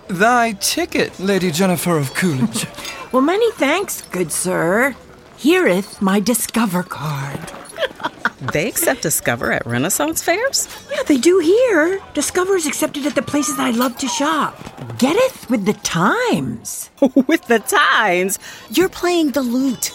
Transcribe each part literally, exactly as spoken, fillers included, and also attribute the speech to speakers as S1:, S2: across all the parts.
S1: Thy ticket, Lady Jennifer of Coolidge.
S2: Well, many thanks, good sir. Here'th my Discover card.
S3: They accept Discover at Renaissance fairs?
S2: Yeah, they do here. Discover is accepted at the places I love to shop. Getteth with the times.
S3: With the times? You're playing the lute.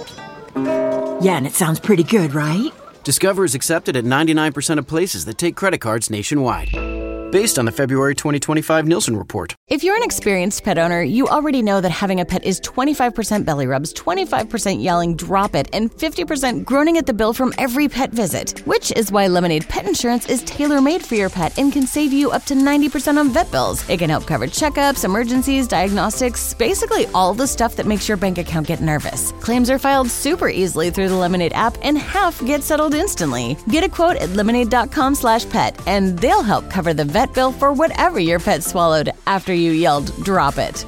S2: Yeah, and it sounds pretty good, right?
S4: Discover is accepted at ninety-nine percent of places that take credit cards nationwide. Based on the February twenty twenty-five Nielsen report.
S5: If you're an experienced pet owner, you already know that having a pet is twenty-five percent belly rubs, twenty-five percent yelling, drop it, and fifty percent groaning at the bill from every pet visit. Which is why Lemonade Pet Insurance is tailor-made for your pet and can save you up to ninety percent on vet bills. It can help cover checkups, emergencies, diagnostics, basically all the stuff that makes your bank account get nervous. Claims are filed super easily through the Lemonade app, and half get settled instantly. Get a quote at lemonade.com slash pet, and they'll help cover the vet bill for whatever your pet swallowed after you yelled, drop it.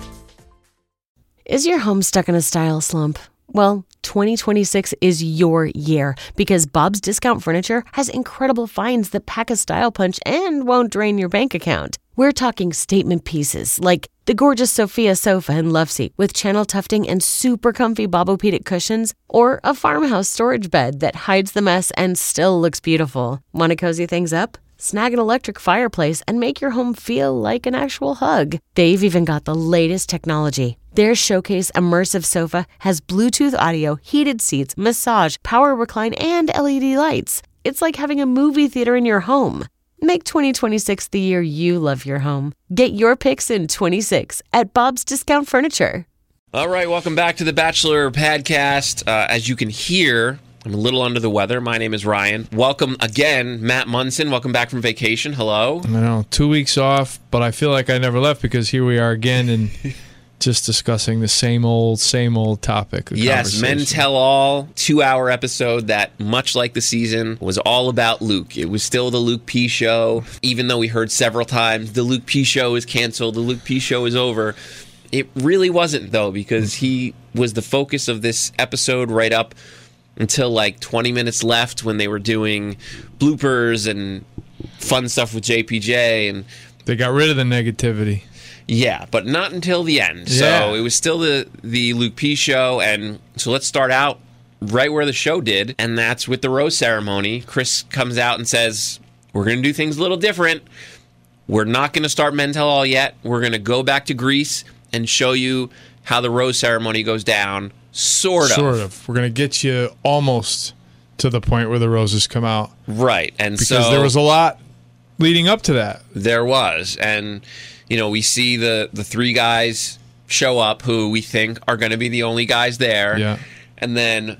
S5: Is your home stuck in a style slump? Well, twenty twenty-six is your year because Bob's Discount Furniture has incredible finds that pack a style punch and won't drain your bank account. We're talking statement pieces like the gorgeous Sophia sofa and love seat with channel tufting and super comfy Bobopedic cushions, or a farmhouse storage bed that hides the mess and still looks beautiful. Want to cozy things up? Snag an electric fireplace and make your home feel like an actual hug. They've even got the latest technology. Their Showcase Immersive Sofa has Bluetooth audio, heated seats, massage, power recline, and L E D lights. It's like having a movie theater in your home. Make twenty twenty-six the year you love your home. Get your picks in twenty-six at Bob's Discount Furniture.
S6: All right, welcome back to the Bachelor Podcast. Uh, as you can hear, I'm a little under the weather. My name is Ryan. Welcome again, Matt Munson. Welcome back from vacation. Hello.
S7: I know, two weeks off, but I feel like I never left because here we are again and just discussing the same old, same old topic.
S6: Yes, Men Tell All, two-hour episode that, much like the season, was all about Luke. It was still the Luke P show, even though we heard several times, the Luke P show is canceled, the Luke P show is over. It really wasn't, though, because he was the focus of this episode right up until like twenty minutes left when they were doing bloopers and fun stuff with J P J. And
S7: they got rid of the negativity.
S6: Yeah, but not until the end.
S7: Yeah.
S6: So it was still the, the Luke P show. And so let's start out right where the show did, and that's with the rose ceremony. Chris comes out and says, we're going to do things a little different. We're not going to start Men Tell All yet. We're going to go back to Greece and show you how the rose ceremony goes down. Sort of.
S7: Sort of. We're going to get you almost to the point where the roses come out.
S6: Right. And
S7: because
S6: so
S7: there was a lot leading up to that.
S6: There was. And, you know, we see the, the three guys show up who we think are going to be the only guys there.
S7: Yeah.
S6: And then,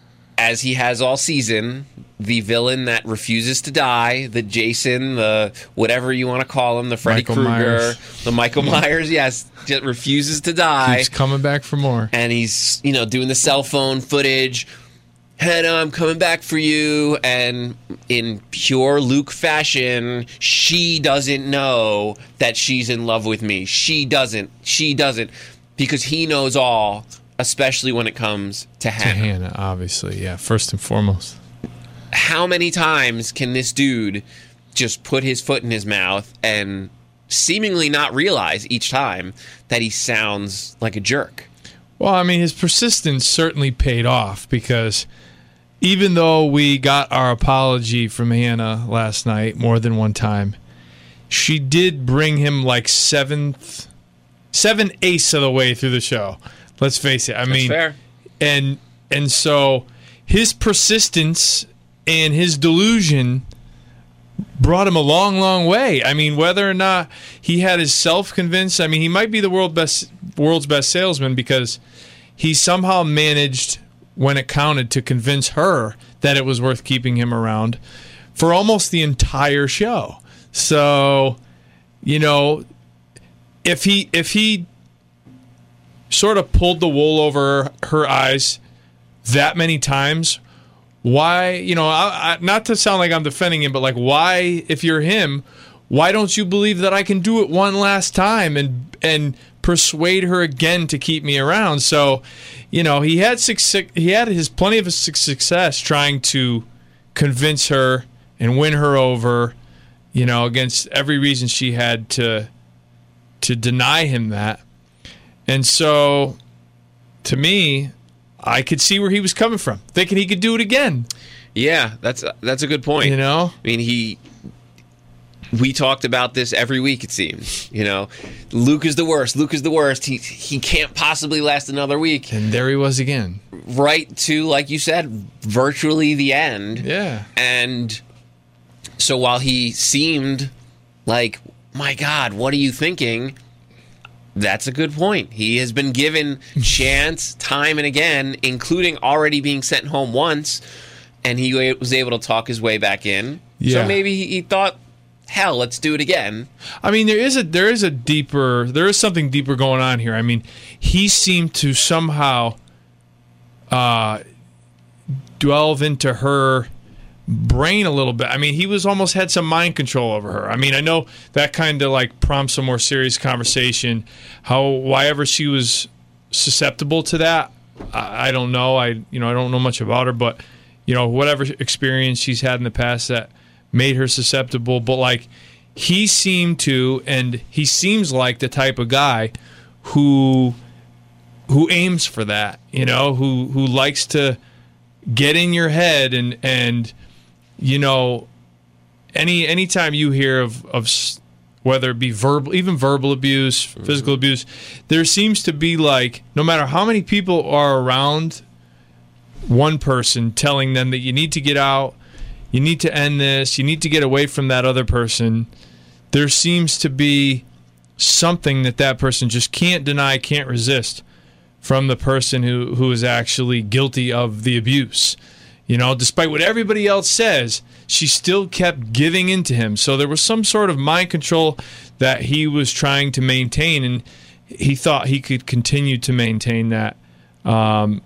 S6: as he has all season, the villain that refuses to die, the Jason, the whatever you want to call him, the Freddy
S7: Michael
S6: Krueger,
S7: Myers.
S6: the Michael Myers, yes, just refuses to die.
S7: Keeps coming back for more.
S6: And he's, you know, doing the cell phone footage. Hannah, I'm coming back for you. And in pure Luke fashion, she doesn't know that she's in love with me. She doesn't. She doesn't. Because he knows all, especially when it comes to Hannah.
S7: To Hannah, obviously, yeah, first and foremost.
S6: How many times can this dude just put his foot in his mouth and seemingly not realize each time that he sounds like a jerk?
S7: Well, I mean, his persistence certainly paid off because even though we got our apology from Hannah last night more than one time, she did bring him like seventh, seven eighths of the way through the show. Let's face it. I
S6: That's
S7: mean,
S6: fair.
S7: and and so his persistence and his delusion brought him a long, long way. I mean, whether or not he had his self-convinced, I mean, he might be the world best, world's best salesman because he somehow managed, when it counted, to convince her that it was worth keeping him around for almost the entire show. So, you know, if he if he sort of pulled the wool over her eyes that many times, why, you know, I, I, not to sound like I'm defending him, but like, why, if you're him, why don't you believe that I can do it one last time and and persuade her again to keep me around? So, you know, he had success, he had his plenty of success trying to convince her and win her over, you know, against every reason she had to to deny him that. And so, to me, I could see where he was coming from, thinking he could do it again.
S6: Yeah, that's that's a good point.
S7: You know?
S6: I mean, he... We talked about this every week, it seems. You know, Luke is the worst. Luke is the worst. He he can't possibly last another week.
S7: And there he was again.
S6: Right to, like you said, virtually the end.
S7: Yeah.
S6: And so while he seemed like, my God, what are you thinking? That's a good point. He has been given chance time and again, including already being sent home once, and he was able to talk his way back in.
S7: Yeah.
S6: So maybe he, he thought, hell, let's do it again.
S7: I mean, there is a there is a deeper there is something deeper going on here. I mean, he seemed to somehow uh, delve into her brain a little bit. I mean, he was almost had some mind control over her. I mean, I know that kind of like prompts a more serious conversation. How why ever she was susceptible to that, I, I don't know. I you know I don't know much about her, but you know whatever experience she's had in the past that made her susceptible, but like he seemed to, and he seems like the type of guy who who aims for that, you know, who who likes to get in your head and and you know any anytime you hear of of whether it be verbal, even verbal abuse, mm-hmm. physical abuse, there seems to be like no matter how many people are around one person telling them that you need to get out. You need to end this. You need to get away from that other person. There seems to be something that that person just can't deny, can't resist from the person who, who is actually guilty of the abuse. You know, despite what everybody else says, she still kept giving in to him. So there was some sort of mind control that he was trying to maintain, and he thought he could continue to maintain that. Um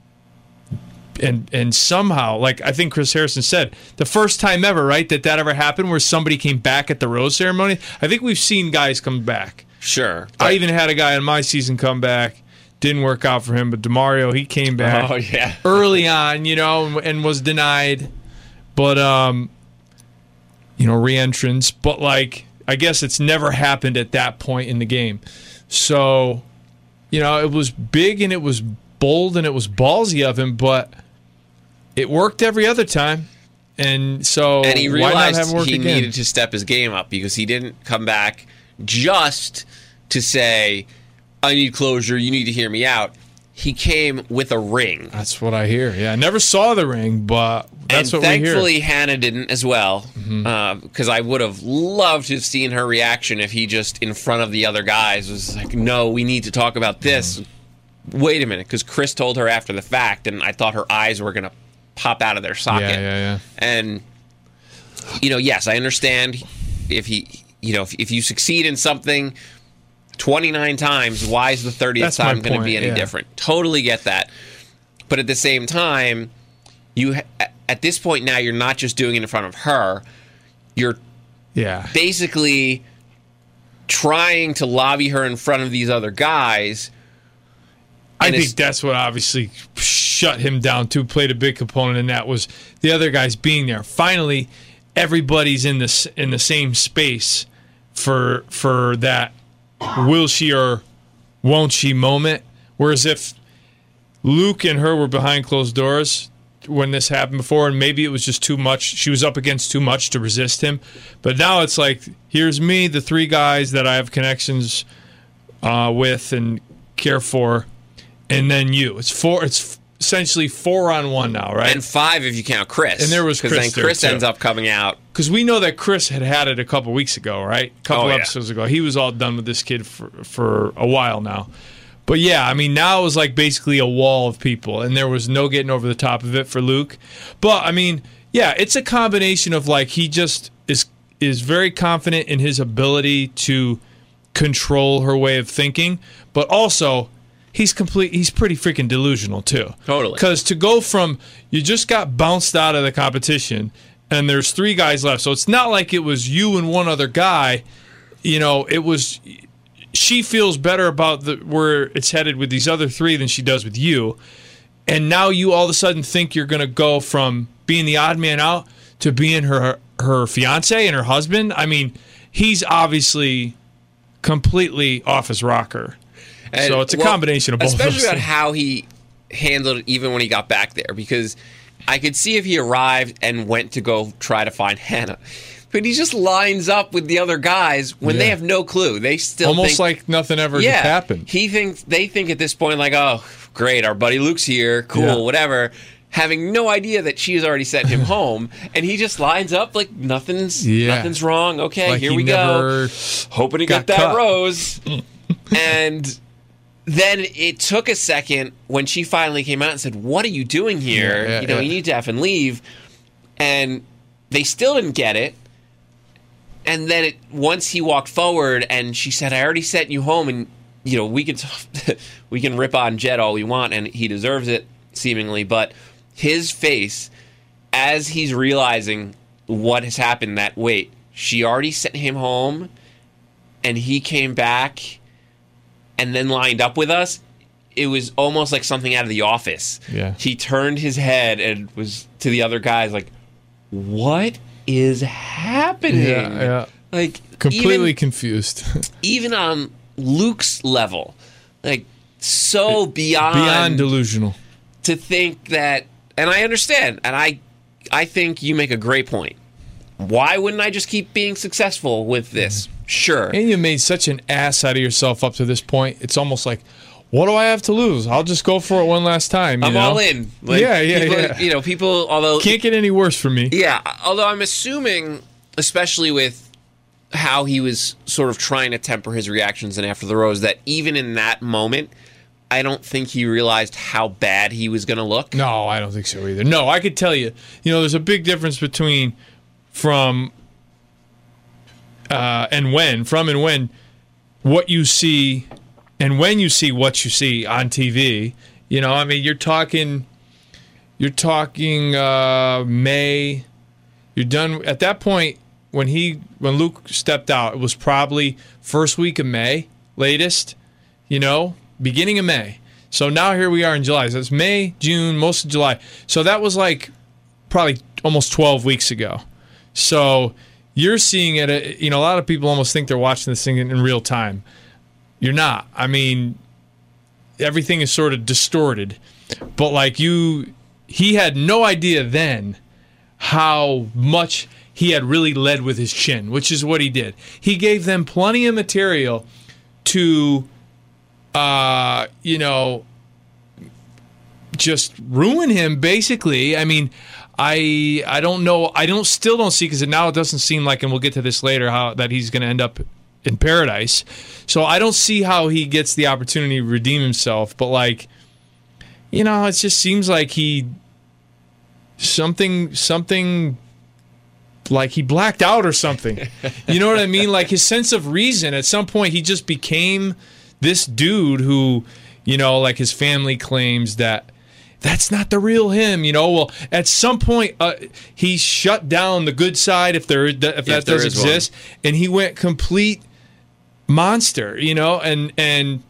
S7: And and somehow, like I think Chris Harrison said, the first time ever, right, that that ever happened where somebody came back at the rose ceremony. I think we've seen guys come back.
S6: Sure.
S7: I even had a guy in my season come back. Didn't work out for him, but DeMario, he came back
S6: oh, yeah.
S7: early on, you know, and, and was denied. But, um, you know, re-entrance. But, like, I guess it's never happened at that point in the game. So, you know, it was big and it was bold and it was ballsy of him, but it worked every other time, and so
S6: and he
S7: why not
S6: realized
S7: have it work
S6: he
S7: again?
S6: needed to step his game up because he didn't come back just to say, "I need closure. You need to hear me out." He came with a ring.
S7: That's what I hear. Yeah, I never saw the ring, but that's
S6: and
S7: what we hear.
S6: Thankfully, Hannah didn't as well, because
S7: Mm-hmm.
S6: uh, I would have loved to have seen her reaction if he just in front of the other guys was like, "No, we need to talk about this." Mm-hmm. Wait a minute, because Chris told her after the fact, and I thought her eyes were going to pop out of their socket.
S7: Yeah, yeah, yeah.
S6: And, you know, yes, I understand if he, you know, if, if you succeed in something twenty-nine times, why is the thirtieth
S7: That's my
S6: time going to
S7: point,
S6: be any
S7: yeah.
S6: different? Totally get that. But at the same time, you ha- at this point now, you're not just doing it in front of her. You're
S7: Yeah.
S6: basically trying to lobby her in front of these other guys.
S7: I
S6: And
S7: think
S6: it's-
S7: that's what obviously shut him down too, played a big component in that was the other guys being there. Finally, everybody's in this in the same space for for that will she or won't she moment. Whereas if Luke and her were behind closed doors when this happened before, and maybe it was just too much, she was up against too much to resist him. But now it's like, here's me, the three guys that I have connections uh, with and care for, and then you. It's four. It's essentially four on one now, right?
S6: And five if you count Chris.
S7: And there was
S6: Because
S7: Chris
S6: then Chris
S7: there, too.
S6: ends up coming out.
S7: Because we know that Chris had had it a couple weeks ago, right? A couple
S6: Oh, yeah.
S7: episodes ago. He was all done with this kid for, for a while now. But yeah, I mean, now it was like basically a wall of people, and there was no getting over the top of it for Luke. But, I mean, yeah, it's a combination of like he just is is very confident in his ability to control her way of thinking, but also he's complete. He's pretty freaking delusional too.
S6: Totally.
S7: Because to go from you just got bounced out of the competition, and there's three guys left, so it's not like it was you and one other guy. You know, it was. She feels better about the where it's headed with these other three than she does with you, and now you all of a sudden think you're going to go from being the odd man out to being her her fiance and her husband. I mean, he's obviously completely off his rocker.
S6: And,
S7: so it's a
S6: well,
S7: combination of both.
S6: Especially
S7: of those
S6: about
S7: things.
S6: how he handled it even when he got back there, because I could see if he arrived and went to go try to find Hannah. But he just lines up with the other guys when
S7: Yeah.
S6: they have no clue. They still
S7: almost
S6: think,
S7: like nothing ever
S6: yeah,
S7: happened.
S6: He thinks they think at this point like, oh, great, our buddy Luke's here, cool,
S7: Yeah.
S6: whatever. Having no idea that she has already sent him home, and he just lines up like nothing's
S7: Yeah.
S6: nothing's wrong. Okay,
S7: Like
S6: here
S7: he
S6: we
S7: never
S6: go. Hoping to
S7: got
S6: get that
S7: cut.
S6: rose. And then it took a second when she finally came out and said, "What are you doing here?
S7: Yeah, yeah,
S6: you know,
S7: yeah.
S6: you need to effing leave." And they still didn't get it. And then it, once he walked forward and she said, "I already sent you home," and you know, we can we can rip on Jed all we want, and he deserves it seemingly, but his face as he's realizing what has happened, that wait, she already sent him home and he came back and then lined up with us, it was almost like something out of The Office.
S7: Yeah.
S6: He turned his head and was to the other guys like, what is happening?
S7: Yeah, yeah.
S6: Like
S7: Completely
S6: even,
S7: confused.
S6: even on Luke's level, like so beyond
S7: Beyond delusional.
S6: to think that, and I understand, and I I think you make a great point. Why wouldn't I just keep being successful with this? Sure.
S7: And you made such an ass out of yourself up to this point. It's almost like, what do I have to lose? I'll just go for it one last time. You
S6: I'm
S7: know?
S6: all in. Like,
S7: yeah, yeah,
S6: people,
S7: yeah.
S6: You know, people, although...
S7: Can't get any worse for me.
S6: Yeah, although I'm assuming, especially with how he was sort of trying to temper his reactions and after the rose, that even in that moment, I don't think he realized how bad he was going to look.
S7: No, I don't think so either. No, I could tell you. You know, there's a big difference between from uh, and when, from and when, what you see and when you see what you see on T V. You know, I mean, you're talking, you're talking uh, May. You're done at that point when he when Luke stepped out. It was probably first week of May, latest. You know, beginning of May. So now here we are in July. So it's May, June, most of July. So that was like probably almost twelve weeks ago. So you're seeing it, you know, a lot of people almost think they're watching this thing in real time. You're not. I mean, everything is sort of distorted. But like you, he had no idea then how much he had really led with his chin, which is what he did. He gave them plenty of material to, uh, you know, just ruin him, basically. I mean, I I don't know. I don't still don't see, because now it doesn't seem like, and we'll get to this later, how that he's going to end up in paradise. So I don't see how he gets the opportunity to redeem himself. But like, you know, it just seems like he something something like he blacked out or something. You know what I mean? Like his sense of reason at some point, he just became this dude who, you know, like his family claims that that's not the real him, you know. Well, at some point, uh, he shut down the good side, if there if that
S6: If
S7: does
S6: there is
S7: exist, and he went complete monster, you know. And and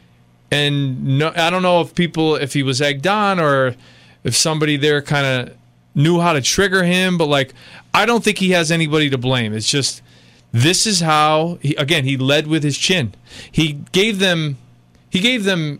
S7: and no, I don't know if people if he was egged on or if somebody there kind of knew how to trigger him, but like I don't think he has anybody to blame. It's just this is how he, again he led with his chin. He gave them he gave them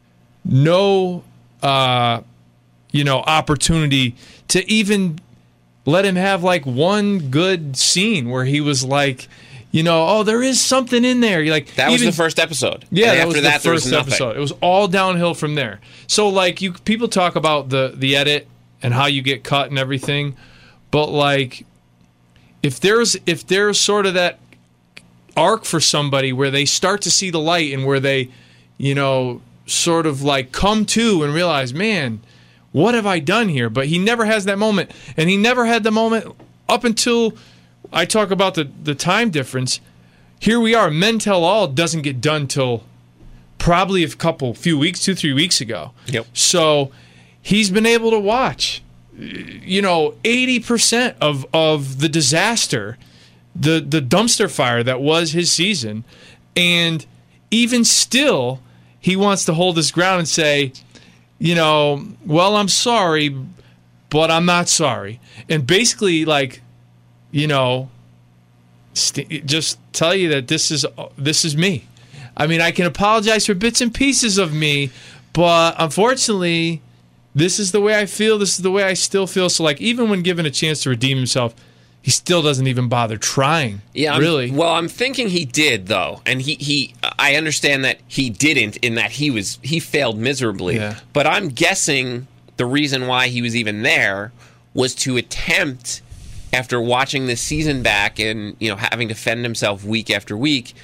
S7: no. Uh, you know, opportunity to even let him have like one good scene where he was like, you know, oh, there is something in there. You're like
S6: That was
S7: even,
S6: the first episode.
S7: Yeah,
S6: and
S7: that
S6: after
S7: was
S6: that,
S7: the
S6: there was
S7: first
S6: nothing.
S7: episode. It was all downhill from there. So like you, people talk about the the edit and how you get cut and everything, but like if there's if there's sort of that arc for somebody where they start to see the light and where they, you know, sort of like come to and realize, man, what have I done here? But he never has that moment. And he never had the moment up until I talk about the, the time difference. Here we are. Men Tell All doesn't get done till probably a couple, few weeks, two, three weeks ago.
S6: Yep.
S7: So he's been able to watch, you know, eighty percent of, of the disaster, the, the dumpster fire that was his season. And even still, he wants to hold his ground and say, you know, well, I'm sorry, but I'm not sorry. And basically, like, you know, st- just tell you that this is this is me. I mean, I can apologize for bits and pieces of me, but unfortunately, this is the way I feel. This is the way I still feel. So, like, even when given a chance to redeem himself, he still doesn't even bother trying.
S6: Yeah, I'm,
S7: really.
S6: Well, I'm thinking he did though, and he, he I understand that he didn't in that he was he failed miserably.
S7: Yeah.
S6: But I'm guessing the reason why he was even there was to attempt, after watching this season back and you know having to fend himself week after week,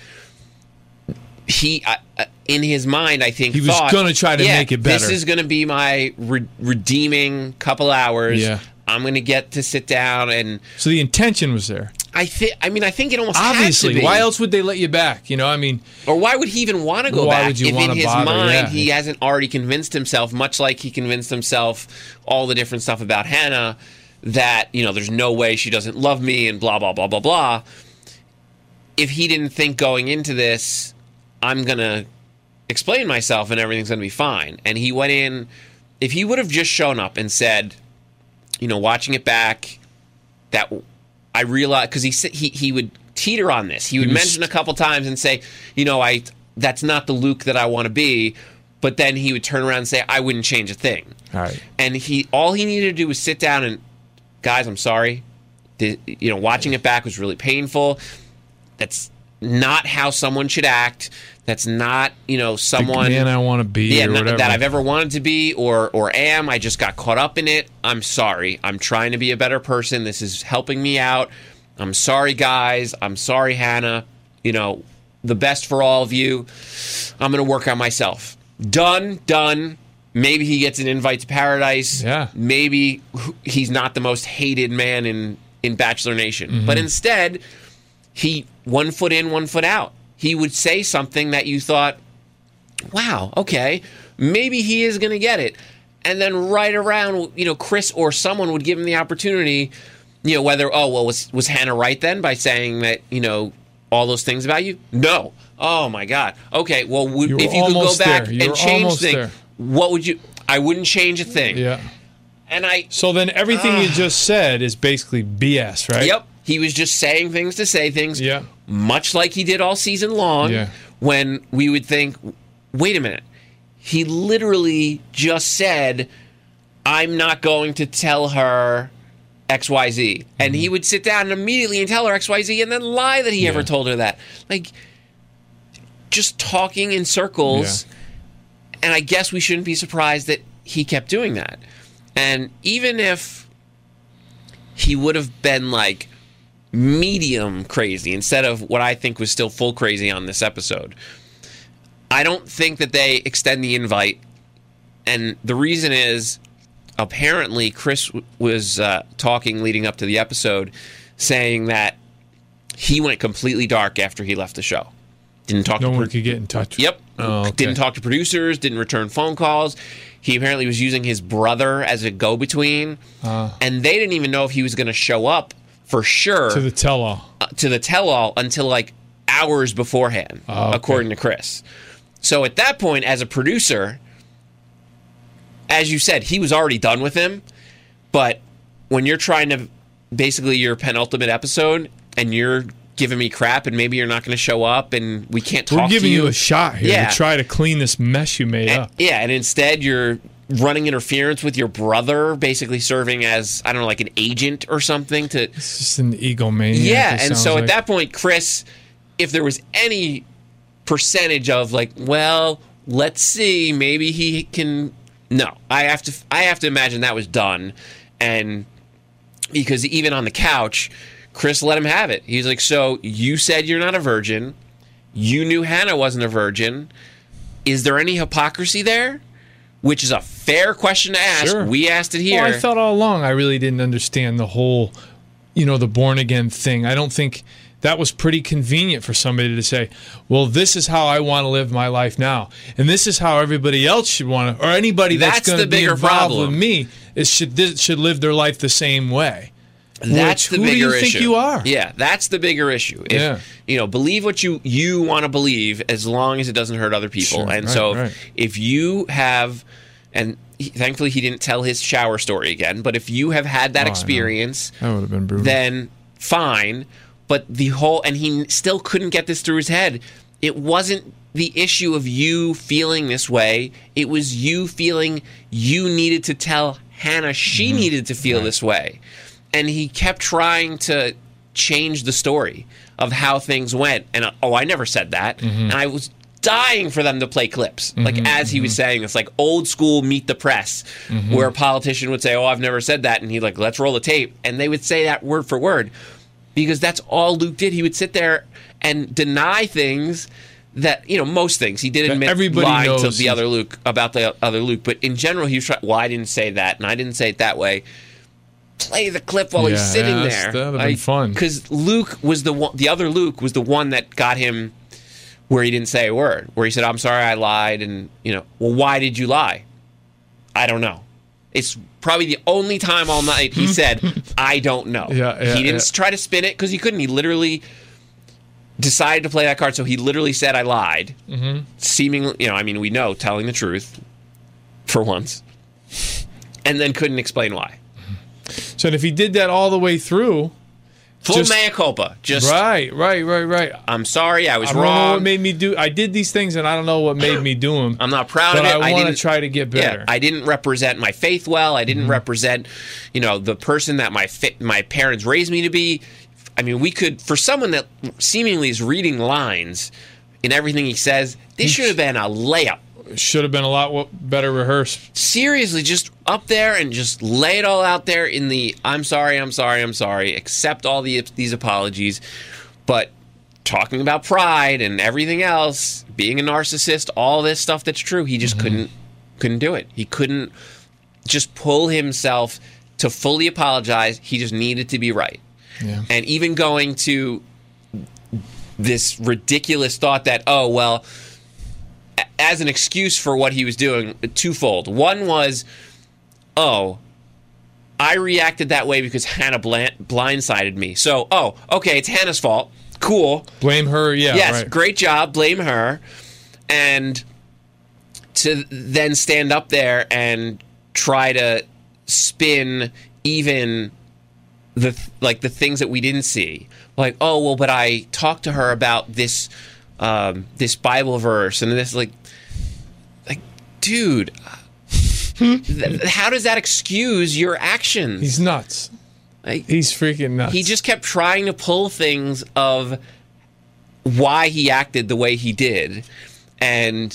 S6: he uh, in his mind I think
S7: he was
S6: thought,
S7: going to try to
S6: yeah,
S7: make it better.
S6: This is going to be my re- redeeming couple hours.
S7: Yeah.
S6: I'm going to get to sit down and.
S7: So the intention was there.
S6: I think. I mean, I think it almost
S7: Obviously,
S6: had to be.
S7: why else would they let you back? You know, I mean,
S6: or why would he even want to go
S7: why
S6: back
S7: would you
S6: if in
S7: wanna
S6: his
S7: bother?
S6: mind
S7: Yeah.
S6: he hasn't already convinced himself, much like he convinced himself all the different stuff about Hannah, that you know there's no way she doesn't love me and blah blah blah blah blah. If he didn't think going into this, I'm gonna explain myself and everything's gonna be fine, and he went in. If he would have just shown up and said, you know, watching it back, that I realized because he he he would teeter on this. He would
S7: He was-
S6: mention a couple times and say, you know, I that's not the Luke that I want to be. But then he would turn around and say, I wouldn't change a thing.
S7: all right.
S6: And he all he needed to do was sit down and, guys, I'm sorry. The, you know, watching it back was really painful. That's not how someone should act. That's not, you know, someone.
S7: The man I want to be,
S6: Yeah,
S7: or
S6: not
S7: whatever.
S6: that I've ever wanted to be or or am. I just got caught up in it. I'm sorry. I'm trying to be a better person. This is helping me out. I'm sorry, guys. I'm sorry, Hannah. You know, the best for all of you. I'm going to work on myself. Done, done. Maybe he gets an invite to paradise.
S7: Yeah.
S6: Maybe he's not the most hated man in, in Bachelor Nation.
S7: Mm-hmm.
S6: But instead, he one foot in, one foot out. He would say something that you thought, wow, okay, maybe he is going to get it. And then right around, you know, Chris or someone would give him the opportunity, you know, whether, oh, well, was, was Hannah right then by saying that, you know, all those things about you? No. Oh, my God. Okay, well, would,
S7: You were
S6: if you could go
S7: almost
S6: back
S7: there. You
S6: and
S7: were
S6: change
S7: almost
S6: things,
S7: there.
S6: what would you, I wouldn't change a thing.
S7: Yeah.
S6: And I,
S7: So then everything you just said is basically B S, right?
S6: Yep. He was just saying things to say things,
S7: Yeah.
S6: much like he did all season long,
S7: Yeah.
S6: when we would think, wait a minute, he literally just said, I'm not going to tell her X Y Z. Mm-hmm. And he would sit down and immediately and tell her X Y Z and then lie that he
S7: Yeah.
S6: ever told her that. Like, just talking in circles.
S7: Yeah.
S6: And I guess we shouldn't be surprised that he kept doing that. And even if he would have been like medium crazy instead of what I think was still full crazy on this episode, I don't think that they extend the invite. And the reason is, apparently Chris w- was uh, talking leading up to the episode, saying that he went completely dark after he left the show. Didn't talk
S7: No
S6: to
S7: one
S6: pro-
S7: could get in touch.
S6: Yep.
S7: Oh, okay.
S6: Didn't talk to producers, didn't return phone calls. He apparently was using his brother as a go-between.
S7: Uh,
S6: and they didn't even know if he was going to show up for sure
S7: to the tell-all.
S6: uh, to the tell-all until like hours beforehand,
S7: Oh, okay.
S6: according to Chris. So at that point, as a producer, as you said, he was already done with him. But when you're trying to, basically your penultimate episode, and you're giving me crap, and maybe you're not going to show up, and we can't talk
S7: We're giving
S6: to you.
S7: you a shot here
S6: Yeah.
S7: to try to clean this mess you made
S6: And-
S7: up.
S6: yeah, and instead you're running interference with your brother, basically serving as, I don't know, like an agent or something to...
S7: It's just an egomaniac.
S6: Yeah,
S7: it
S6: and
S7: sounds
S6: so
S7: like.
S6: at that point, Chris, if there was any percentage of like, well, let's see, maybe he can... No, I have to I have to imagine that was done. And because even on the couch, Chris let him have it. He's like, so you said you're not a virgin. You knew Hannah wasn't a virgin. Is there any hypocrisy there? Which is a fair question to ask.
S7: Sure.
S6: We asked it here.
S7: Well, I thought all along I really didn't understand the whole, you know, the born again thing. I don't think that was pretty convenient for somebody to say, well, this is how I want to live my life now. And this is how everybody else should want to, or anybody that's,
S6: That's
S7: going
S6: the
S7: to be
S6: bigger
S7: involved
S6: problem.
S7: with me is should this, should live their life the same way.
S6: That's
S7: Which,
S6: the
S7: who
S6: bigger
S7: do you
S6: issue.
S7: think you are?
S6: Yeah, that's the bigger issue. If,
S7: Yeah.
S6: you know, believe what you you want to believe as long as it doesn't hurt other people.
S7: Sure,
S6: and
S7: right,
S6: so,
S7: right.
S6: if, if you have, and he, thankfully he didn't tell his shower story again, but if you have had that
S7: Oh, I know.
S6: experience,
S7: That would have been brutal.
S6: then fine. But the whole, and he still couldn't get this through his head. It wasn't the issue of you feeling this way. It was you feeling you needed to tell Hannah she mm-hmm. needed to feel right. this way. And he kept trying to change the story of how things went. And, uh, oh, I never said that. Mm-hmm. And I was dying for them to play clips. Mm-hmm, like, as he mm-hmm. was saying this, like old school Meet the Press, mm-hmm. where a politician would say, oh, I've never said that. And he'd like, let's roll the tape. And they would say that word for word. Because that's all Luke did. He would sit there and deny things that, you know, most things. He did admit
S7: Everybody
S6: lying to
S7: knows
S6: the other Luke about the other Luke. But in general, he was trying, well, I didn't say that, and I didn't say it that way. Play the clip while
S7: yeah,
S6: he's sitting
S7: yeah,
S6: there.
S7: That would have been fun.
S6: Because Luke was the one, the other Luke was the one that got him where he didn't say a word. Where he said, I'm sorry I lied, and, you know, well, why did you lie? I don't know. It's probably the only time all night he said, I don't know.
S7: Yeah, yeah,
S6: he didn't
S7: yeah.
S6: try to spin it because he couldn't. He literally decided to play that card, so he literally said, I lied. Mm-hmm. Seemingly, you know, I mean, we know, telling the truth for once. And then couldn't explain why.
S7: So if he did that all the way through...
S6: Full just, mea culpa. Just
S7: right, right, right, right.
S6: I'm sorry, I was
S7: I don't
S6: wrong.
S7: know what made me do. I did these things, and I don't know what made me do them.
S6: I'm not proud
S7: but
S6: of it.
S7: I,
S6: I
S7: want
S6: to
S7: try to get better.
S6: Yeah, I didn't represent my faith well. I didn't
S7: mm-hmm. represent,
S6: you know, the person that my fi- my parents raised me to be. I mean, we could, for someone that seemingly is reading lines in everything he says, this should have been a layup.
S7: Should have been a lot better rehearsed.
S6: Seriously, just up there and just lay it all out there in the I'm sorry, I'm sorry, I'm sorry, accept all the, these apologies. But talking about pride and everything else, being a narcissist, all this stuff that's true, he just mm-hmm. couldn't couldn't do it. He couldn't just pull himself to fully apologize. He just needed to be right.
S7: Yeah.
S6: And even going to this ridiculous thought that, oh, well, as an excuse for what he was doing, twofold. One was, oh, I reacted that way because Hannah bl- blindsided me. So, oh, okay, it's Hannah's fault. Cool.
S7: Blame her, yeah.
S6: Yes,
S7: right.
S6: Great job. Blame her. And to then stand up there and try to spin even the like the things that we didn't see. Like, oh, well, but I talked to her about this um, this Bible verse and this, like, like, dude, th- how does that excuse your actions?
S7: He's nuts.
S6: Like,
S7: He's freaking nuts.
S6: He just kept trying to pull things of why he acted the way he did. And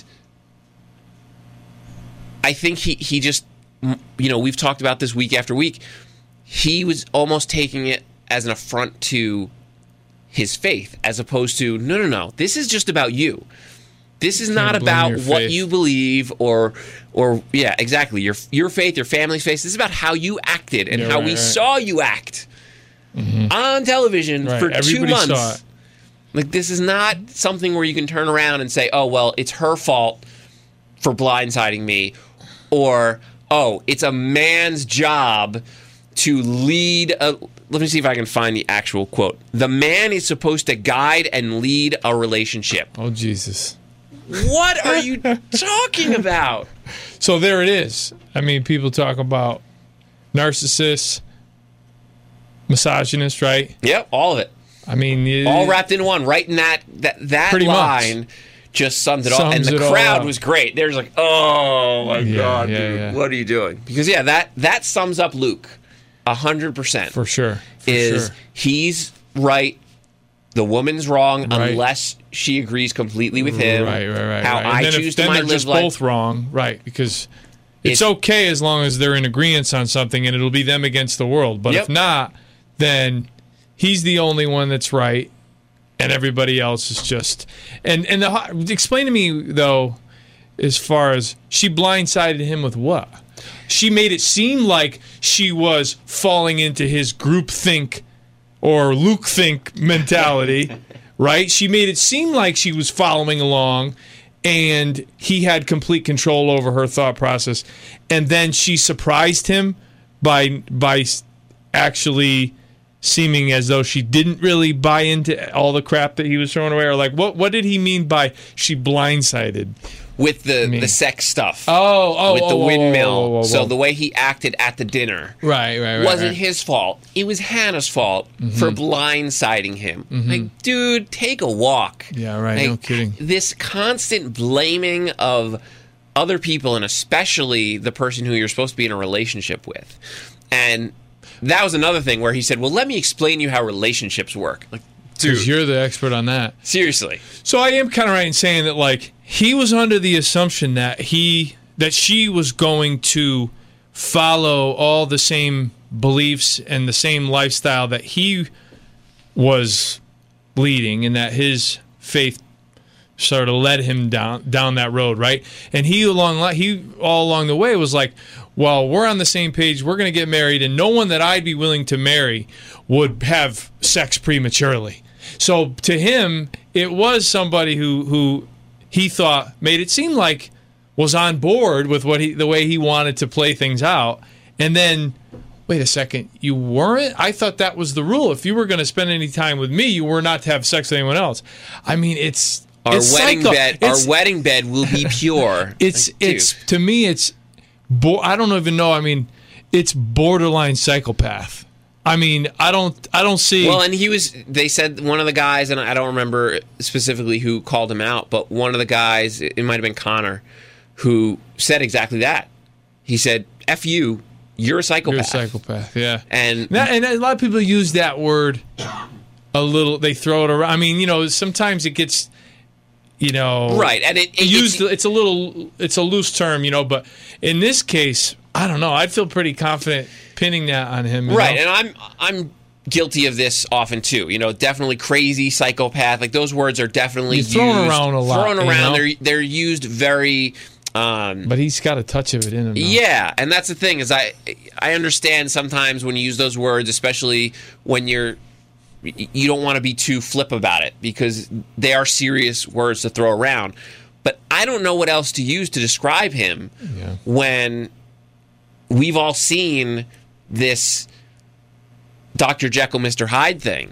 S6: I think he, he just, you know, we've talked about this week after week. He was almost taking it as an affront to his faith, as opposed to, no, no, no, this is just about you. This is not about what faith. you believe or, or yeah, exactly, your your faith, your family's faith. This is about how you acted and
S7: yeah,
S6: how
S7: right,
S6: we
S7: right.
S6: saw you act mm-hmm. on television
S7: right.
S6: for
S7: Everybody
S6: two months.
S7: Saw it.
S6: Like, this is not something where you can turn around and say, oh, well, it's her fault for blindsiding me, or, oh, it's a man's job to lead a... Let me see if I can find the actual quote. The man is supposed to guide and lead a relationship.
S7: Oh, Jesus.
S6: What are you talking about?
S7: So there it is. I mean, people talk about narcissists, misogynist, right?
S6: Yep, all of it.
S7: I mean... It,
S6: all wrapped in one. Right in that that, that line much. just sums it all.
S7: Sums
S6: and the crowd was great. There's like, oh, my
S7: yeah,
S6: God,
S7: yeah,
S6: dude.
S7: Yeah.
S6: What are you doing? Because, yeah, that, that sums up Luke. A hundred percent.
S7: For sure. For
S6: is
S7: sure.
S6: He's right, the woman's wrong,
S7: right.
S6: unless she agrees completely with him.
S7: Right, right, right.
S6: How
S7: right.
S6: I
S7: then
S6: choose
S7: if,
S6: to
S7: then
S6: my
S7: they're
S6: live
S7: just
S6: life.
S7: both wrong, right? Because it's,
S6: It's-
S7: okay as long as they're in agreement on something, and it'll be them against the world. But
S6: Yep.
S7: if not, then he's the only one that's right, and everybody else is just. And and the, explain to me though, as far as she blindsided him with what? She made it seem like she was falling into his groupthink or Luke-think mentality, right? She made it seem like she was following along and he had complete control over her thought process. And then she surprised him by by actually seeming as though she didn't really buy into all the crap that he was throwing away? Or like, what what did he mean by she blindsided?
S6: With the,
S7: Me.
S6: the sex stuff.
S7: Oh, oh,
S6: with
S7: oh,
S6: the
S7: whoa,
S6: windmill.
S7: whoa, whoa, whoa, whoa.
S6: So the way he acted at the dinner
S7: Right, right, right.
S6: wasn't
S7: right.
S6: his fault. It was Hannah's fault
S7: Mm-hmm.
S6: for blindsiding him. Like, dude, take a walk.
S7: Yeah, right,
S6: Like,
S7: no kidding.
S6: This constant blaming of other people, and especially the person who you're supposed to be in a relationship with. And that was another thing where he said, well, let me explain to you how relationships work. Like, dude,
S7: Because you're the expert on that.
S6: seriously.
S7: So I am kind of right in saying that, like, he was under the assumption that he that she was going to follow all the same beliefs and the same lifestyle that he was leading, and that his faith sort of led him down down that road, right? And he along he all along the way was like, well, we're on the same page, we're going to get married, and no one that I'd be willing to marry would have sex prematurely. So to him, it was somebody who who he thought made it seem like was on board with what he the way he wanted to play things out. And then, wait a second, you weren't? I thought that was the rule. If you were going to spend any time with me, you were not to have sex with anyone else. I mean, it's
S6: Our
S7: it's
S6: wedding
S7: psycho.
S6: bed
S7: It's-
S6: our wedding bed will be pure.
S7: it's
S6: Like, dude.
S7: it's to me it's bo- I don't even know. I mean, it's borderline psychopath. I mean, I don't I don't see.
S6: Well, and he was, they said one of the guys, and I don't remember specifically who called him out, but one of the guys, it might have been Connor, who said exactly that. He said, F you, you're a psychopath.
S7: You're a psychopath, yeah.
S6: And
S7: That, and a lot of people use that word a little. They throw it around. I mean, you know, sometimes it gets, you know,
S6: right, and it, it
S7: used.
S6: it's,
S7: It's a little. It's a loose term, you know. But in this case, I don't know. I'd feel pretty confident pinning that on him. you
S6: right,
S7: know?
S6: and I'm I'm guilty of this often too. You know, definitely crazy, psychopath. Like those words are definitely
S7: You're thrown
S6: used,
S7: around a lot,
S6: Thrown
S7: you
S6: around.
S7: know?
S6: They're they're used very. Um,
S7: But he's got a touch of it in him. though.
S6: Yeah, and that's the thing is I I understand sometimes when you use those words, especially when you're you don't want to be too flip about it because they are serious words to throw around. But I don't know what else to use to describe him
S7: Yeah.
S6: when we've all seen this Doctor Jekyll, Mister Hyde thing.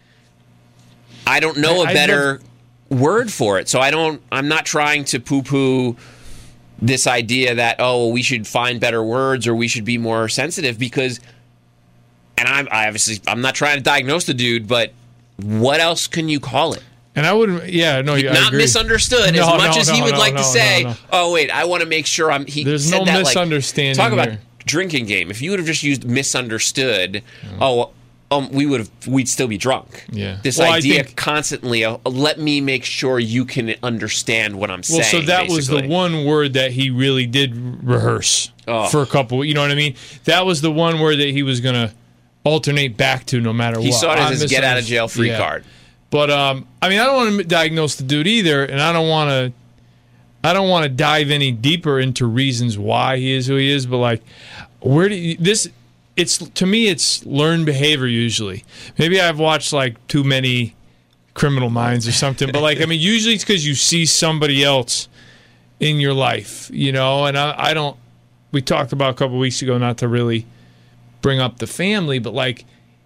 S6: I don't know
S7: I-
S6: a
S7: I'd
S6: better word for it. So I don't I'm not trying to poo-poo this idea that, oh, we should find better words or we should be more sensitive because, and I'm I obviously, I'm not trying to diagnose the dude, but what else can you call it?
S7: And I wouldn't. Yeah, no, I
S6: Not
S7: agree.
S6: misunderstood
S7: No,
S6: as much
S7: no,
S6: as he
S7: no,
S6: would
S7: no,
S6: like
S7: no,
S6: to say,
S7: no, no.
S6: oh, wait, I want to make sure I'm, he
S7: There's
S6: said
S7: no
S6: that, like,
S7: misunderstanding
S6: talk about
S7: here.
S6: drinking game. If you would have just used misunderstood, oh, um, we would have, we'd still be drunk.
S7: Yeah.
S6: This
S7: Well, I
S6: idea
S7: think-
S6: constantly, uh, let me make sure you can understand what I'm
S7: Well,
S6: saying.
S7: so that was the
S6: basically.
S7: one word that he really did rehearse
S6: Oh.
S7: for a couple. You know what I mean? That was the one word that he was going to alternate back to no matter
S6: He
S7: what.
S6: saw it
S7: I'm
S6: as his get out of jail free
S7: yeah.
S6: card.
S7: But um, I mean, I don't want to diagnose the dude either, and I don't want to. I don't want to dive any deeper into reasons why he is who he is. But like, where do you, this? It's to me, it's learned behavior usually. Maybe I've watched like too many Criminal Minds or something. But like, I mean, usually it's because you see somebody else in your life, you know. And I, I don't. We talked about a couple weeks ago not to really bring up the family, but like,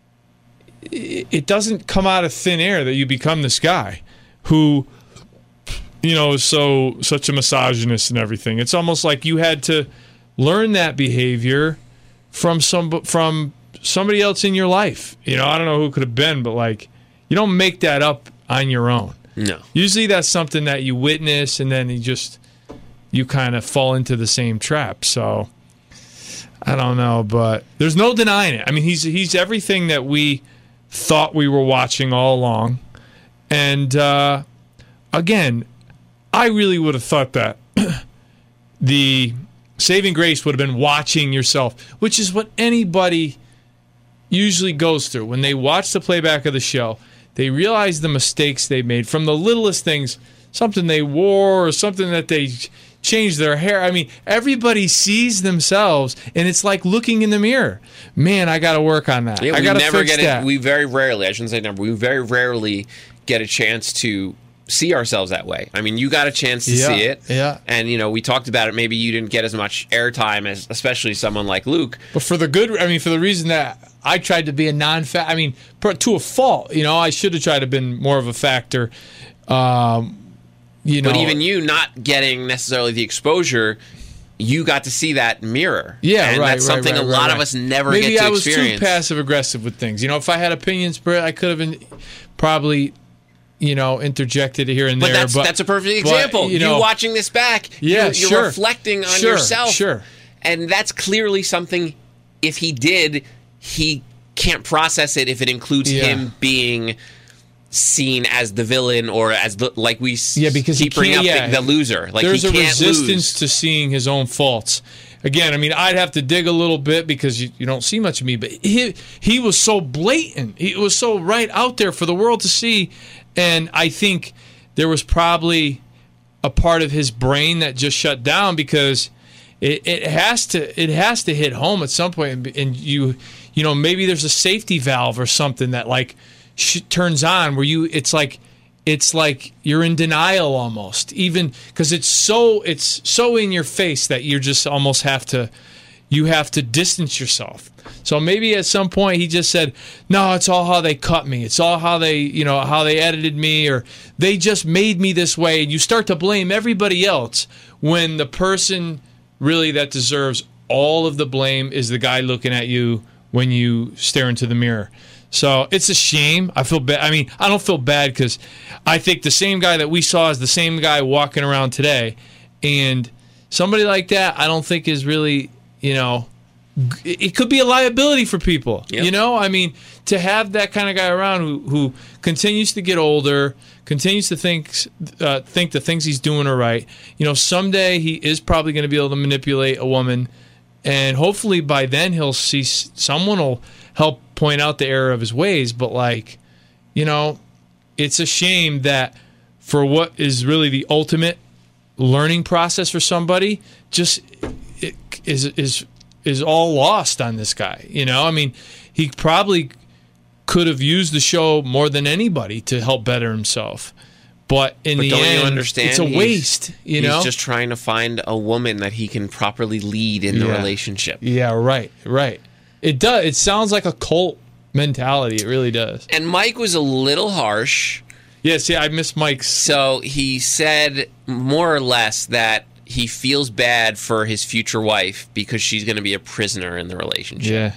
S7: it doesn't come out of thin air that you become this guy who, you know, is so such a misogynist and everything. It's almost like you had to learn that behavior from some from somebody else in your life. You know, I don't know who it could have been, but like, you don't make that up on your own.
S6: No.
S7: Usually that's something that you witness and then you just you kind of fall into the same trap. So I don't know, but there's no denying it. I mean, he's he's everything that we thought we were watching all along. And uh, again, I really would have thought that the saving grace would have been watching yourself, which is what anybody usually goes through. When they watch the playback of the show, they realize the mistakes they made from the littlest things, something they wore or something that they changed their hair. I mean, everybody sees themselves, and it's like looking in the mirror. Man, I got to work on that.
S6: Yeah,
S7: I
S6: we
S7: got to
S6: never
S7: fix
S6: get
S7: that.
S6: it. We very rarely, I shouldn't say never, we very rarely get a chance to see ourselves that way. I mean, you got a chance to
S7: Yeah,
S6: see it.
S7: yeah.
S6: And, you know, we talked about it. Maybe you didn't get as much airtime as, especially someone like Luke.
S7: But for the good, I mean, for the reason that I tried to be a non-fact. I mean, per- to a fault. You know, I should have tried to been more of a factor. Um, you know,
S6: but even you not getting necessarily the exposure, you got to see that mirror.
S7: Yeah,
S6: and
S7: right.
S6: that's something
S7: right, right,
S6: a lot
S7: right,
S6: of us
S7: right.
S6: never
S7: Maybe
S6: get to
S7: I was
S6: experience.
S7: too passive aggressive with things. You know, if I had opinions, Britt, I could have been probably, you know, interjected here and
S6: But
S7: there.
S6: that's
S7: but
S6: that's a perfect
S7: but,
S6: example.
S7: you
S6: You,
S7: know,
S6: watching this back,
S7: Yeah,
S6: you're, you're
S7: sure.
S6: reflecting on
S7: Sure,
S6: yourself.
S7: sure.
S6: And that's clearly something, if he did, he can't process it if it includes
S7: Yeah.
S6: him being seen as the villain or as the, like we s-
S7: Yeah, because
S6: keep
S7: he
S6: bringing up
S7: can't-
S6: the,
S7: yeah.
S6: the loser. Like
S7: There's
S6: he
S7: a
S6: can't
S7: resistance
S6: lose.
S7: to seeing his own faults. Again, I mean, I'd have to dig a little bit because you, you don't see much of me, but he he was so blatant. He was so right out there for the world to see. And I think there was probably a part of his brain that just shut down because it, it has to it has to hit home at some point. And, and you you know maybe there's a safety valve or something that like sh- turns on where you it's like. It's like you're in denial almost, even because it's so it's so in your face that you just almost have to you have to distance yourself. So maybe at some point he just said, "No, it's all how they cut me. It's all how they you know how they edited me, or they just made me this way." And you start to blame everybody else when the person really that deserves all of the blame is the guy looking at you when you stare into the mirror. So it's a shame. I feel bad. I mean, I don't feel bad because I think the same guy that we saw is the same guy walking around today. And somebody like that, I don't think is really, you know, g- it could be a liability for people.
S6: Yep.
S7: You know, I mean, to have that kind of guy around who, who continues to get older, continues to think uh, think the things he's doing are right. You know, someday he is probably going to be able to manipulate a woman. And hopefully by then he'll see s- someone will help point out the error of his ways. But, like, you know, it's a shame that for what is really the ultimate learning process for somebody, just it is is is all lost on this guy. You know, I mean, he probably could have used the show more than anybody to help better himself. But in
S6: But
S7: the
S6: don't
S7: end,
S6: you understand?
S7: it's a
S6: He's-
S7: waste. You
S6: he's
S7: know,
S6: just trying to find a woman that he can properly lead in the
S7: Yeah.
S6: relationship.
S7: yeah, right, right. It does. It sounds like a cult mentality. It really does.
S6: And Mike was a little harsh.
S7: Yeah, see, I miss Mike's.
S6: So he said more or less that he feels bad for his future wife because she's going to be a prisoner in the relationship.
S7: Yeah.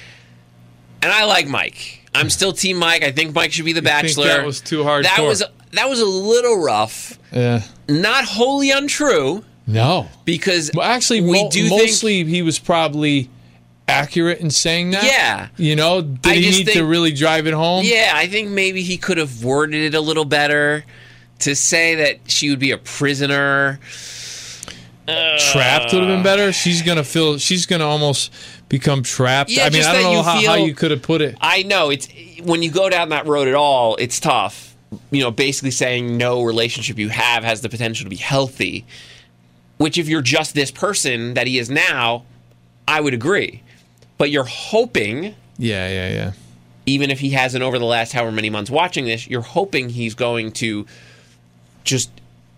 S6: And I like Mike. I'm still Team Mike. I think Mike should be the
S7: You think
S6: Bachelor.
S7: that was too hardcore?
S6: That was that was a little rough.
S7: Yeah.
S6: Not wholly untrue
S7: No.
S6: because
S7: Well, actually,
S6: we
S7: mo-
S6: do think
S7: mostly he was probably accurate in saying that.
S6: Yeah.
S7: You know, did
S6: I
S7: he
S6: just
S7: need to
S6: think-
S7: really drive it home?
S6: Yeah, I think maybe he could have worded it a little better to say that she would be a prisoner.
S7: Trapped would have been better. She's gonna feel. She's gonna almost become trapped.
S6: Yeah,
S7: I mean,
S6: just
S7: I don't
S6: that
S7: know
S6: you
S7: how, how
S6: feel-
S7: you could have put it.
S6: I know it's when you go down that road at all, it's tough. You know, basically saying no relationship you have has the potential to be healthy. Which, if you're just this person that he is now, I would agree. But you're hoping,
S7: Yeah, yeah, yeah.
S6: even if he hasn't over the last however many months watching this, you're hoping he's going to just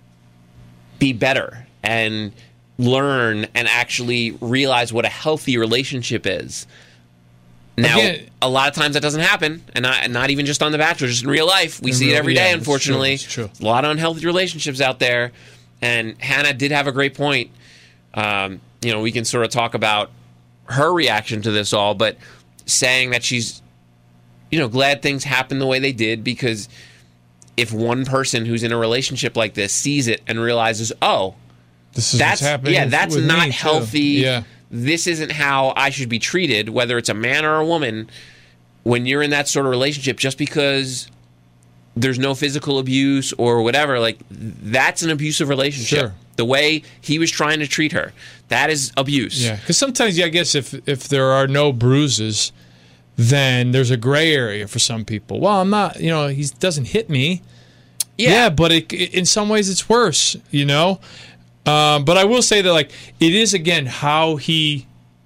S6: be better and learn and actually realize what a healthy relationship is. Now,
S7: Again-
S6: a lot of times that doesn't happen, and not, and not even just on The Bachelor, just in real life. We
S7: In
S6: see
S7: real-
S6: it every
S7: yeah,
S6: day,
S7: it's
S6: unfortunately.
S7: true, it's true.
S6: A lot of unhealthy relationships out there, and Hannah did have a great point. Um, you know, we can sort of talk about her reaction to this all, but saying that she's, you know, glad things happened the way they did, because if one person who's in a relationship like this sees it and realizes, oh,
S7: This is
S6: that's
S7: what's happening.
S6: yeah,
S7: with-
S6: that's
S7: with
S6: not
S7: me, too.
S6: healthy.
S7: Yeah.
S6: This isn't how I should be treated, whether it's a man or a woman. When you're in that sort of relationship, just because there's no physical abuse or whatever, like that's an abusive relationship.
S7: Sure.
S6: The way he was trying to treat her, that is abuse.
S7: Yeah, because sometimes, yeah, I guess if if there are no bruises, then there's a gray area for some people. Well, I'm not, you know, he doesn't hit me. Yeah, but it, it, in some ways it's worse, you know. Um, but I will say that, like, it is again how he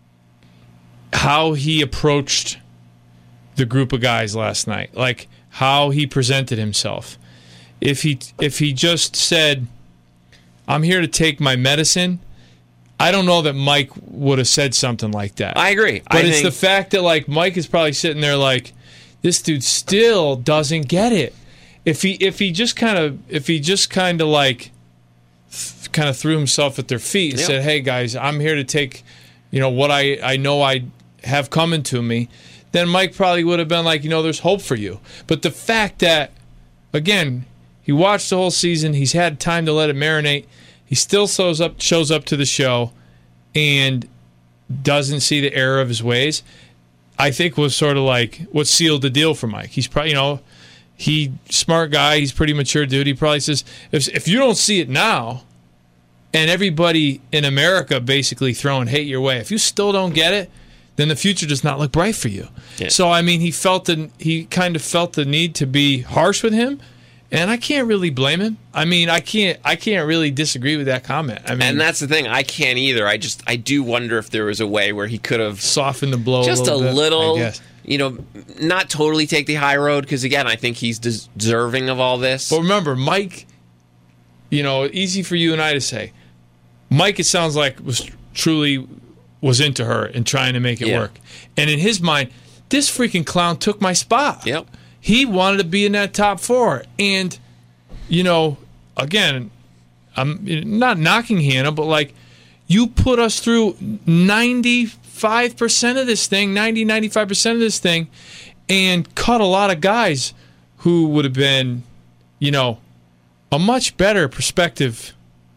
S7: how he approached the group of guys last night, like how he presented himself. If he if he just said, "I'm here to take my medicine," I don't know that Mike would have said something like that.
S6: I agree.
S7: But
S6: I
S7: it's
S6: think-
S7: the fact that like Mike is probably sitting there like, this dude still doesn't get it. If he if he just kind of if he just kind of like th- kind of threw himself at their feet and
S6: Yeah.
S7: said, "Hey guys, I'm here to take, you know, what I I know I have coming to me," then Mike probably would have been like, you know, there's hope for you. But the fact that, again, he watched the whole season, he's had time to let it marinate. He still shows up shows up to the show and doesn't see the error of his ways. I think was sort of like what sealed the deal for Mike. He's probably, you know, he smart guy. He's pretty mature dude. He probably says, if if you don't see it now, and everybody in America basically throwing hate your way, if you still don't get it, then the future does not look bright for you.
S6: Yeah.
S7: So I mean, he felt the he kind of felt the need to be harsh with him, and I can't really blame him. I mean, I can't I can't really disagree with that comment. I mean,
S6: And that's the thing. I can't either. I just I do wonder if there was a way where he could have
S7: softened the blow
S6: just
S7: a little,
S6: a
S7: bit,
S6: little,
S7: I guess.
S6: you know, not totally take the high road because again, I think he's deserving of all this.
S7: But remember, Mike, you know, easy for you and I to say. Mike, it sounds like, was truly was into her and trying to make it
S6: Yeah.
S7: work. And in his mind, this freaking clown took my spot.
S6: Yep.
S7: He wanted to be in that top four. And, you know, again, I'm not knocking Hannah, but like, you put us through ninety-five percent of this thing, ninety, ninety-five percent of this thing, and cut a lot of guys who would have been, you know, a much better perspective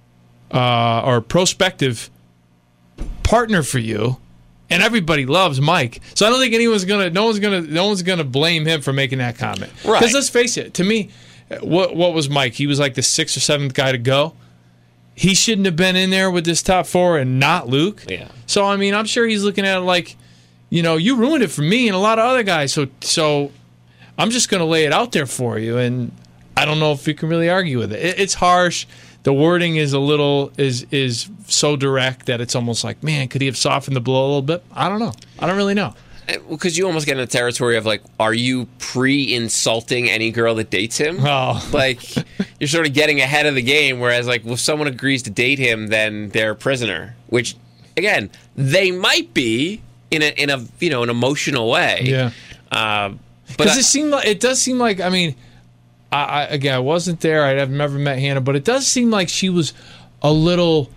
S7: uh, or prospective partner for you. And everybody loves Mike, so I don't think anyone's gonna, no one's gonna, no one's gonna blame him for making that comment.
S6: Right.
S7: Because let's face it, to me, what what was Mike? He was like the sixth or seventh guy to go. He shouldn't have been in there with this top four and not Luke.
S6: Yeah.
S7: So I mean, I'm sure he's looking at it like, you know, you ruined it for me and a lot of other guys. So so, I'm just gonna lay it out there for you, and I don't know if you can really argue with it. it it's harsh. The wording is a little is is so direct that it's almost like, man, could he have softened the blow a little bit? I don't know. I don't really know.
S6: Because you almost get in the territory of like, are you pre-insulting any girl that dates him?
S7: Oh.
S6: Like, you're sort of getting ahead of the game, whereas like, if someone agrees to date him, then they're a prisoner. Which, again, they might be in a in a you know an emotional way.
S7: Yeah.
S6: Uh, but
S7: Because
S6: I-
S7: it seemed like it does seem like I mean, I, I again I wasn't there. I've never met Hannah, but it does seem like she was a little,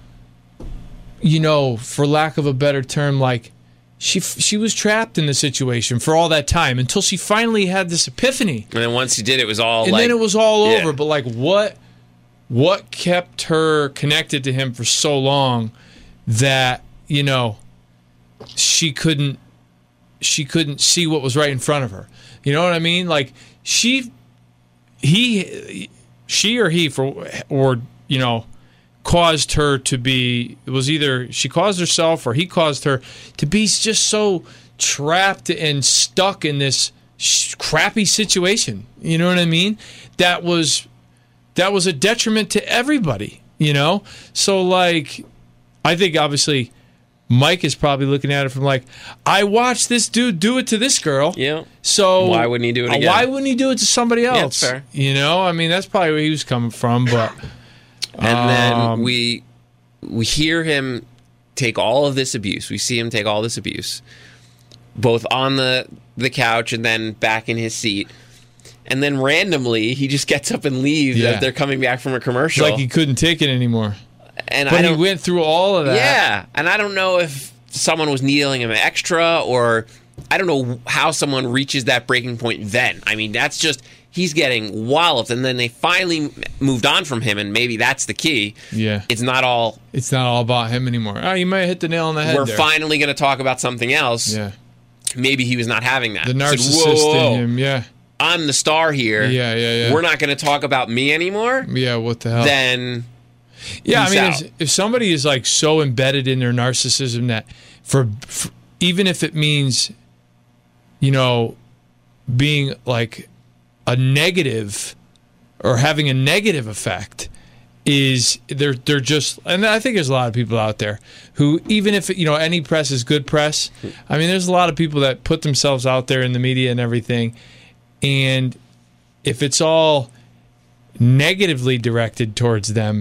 S7: you know, for lack of a better term, like she she was trapped in the situation for all that time until she finally had this epiphany,
S6: and then once he did, it was all
S7: and
S6: like,
S7: then it was all
S6: yeah.
S7: over. But like, what what kept her connected to him for so long that you know she couldn't she couldn't see what was right in front of her? You know what I mean? Like she. He, she or he, for or you know, caused her to be. It was either she caused herself or he caused her to be just so trapped and stuck in this sh- crappy situation. You know what I mean? That was that was a detriment to everybody. You know, so like, I think obviously Mike is probably looking at it from like, I watched this dude do it to this girl.
S6: Yeah.
S7: So
S6: Why wouldn't he do it
S7: uh,
S6: again?
S7: Why wouldn't he do it to somebody
S6: Yeah,
S7: else?
S6: that's fair.
S7: You know, I mean, that's probably where he was coming from. But
S6: And
S7: Um,
S6: then we we hear him take all of this abuse. We see him take all this abuse, both on the the couch and then back in his seat. And then randomly, he just gets up and leaves
S7: Yeah.
S6: as they're coming back from a
S7: it's
S6: commercial.
S7: like he couldn't take it anymore.
S6: and I
S7: But he
S6: don't,
S7: went through all of that.
S6: yeah, and I don't know if someone was needling him extra, or I don't know how someone reaches that breaking point then. I mean, that's just, he's getting walloped, and then they finally moved on from him, and maybe that's the key.
S7: Yeah.
S6: It's not all,
S7: It's not all about him anymore. Oh, you might have hit the nail on the head
S6: we're
S7: there.
S6: finally going to talk about something else.
S7: Yeah.
S6: Maybe he was not having that.
S7: The
S6: He said,
S7: narcissist
S6: "Whoa, whoa, whoa.
S7: in him. Yeah.
S6: I'm the star here.
S7: Yeah, yeah, yeah.
S6: We're not going to talk about me anymore.
S7: Yeah, what the hell?
S6: Then
S7: Yeah, I
S6: Peace
S7: mean,
S6: out.
S7: if, if somebody is like so embedded in their narcissism that for, for even if it means, you know, being like a negative or having a negative effect, is they're they're just, and I think there's a lot of people out there who, even if you know any press is good press, I mean, there's a lot of people that put themselves out there in the media and everything, and if it's all negatively directed towards them,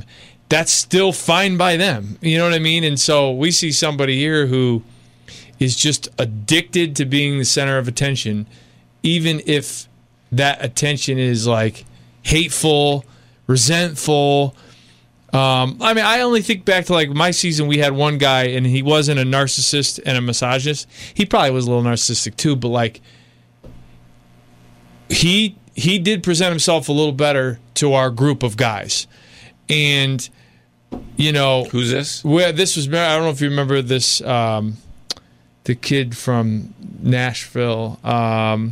S7: that's still fine by them. You know what I mean? And so we see somebody here who is just addicted to being the center of attention, even if that attention is like hateful, resentful. Um, I mean, I only think back to like my season. We had one guy, and he wasn't a narcissist and a misogynist. He probably was a little narcissistic too, but like he he did present himself a little better to our group of guys, and you know,
S6: who's this?
S7: Where this was, I don't know if you remember this. Um, the kid from Nashville. Um,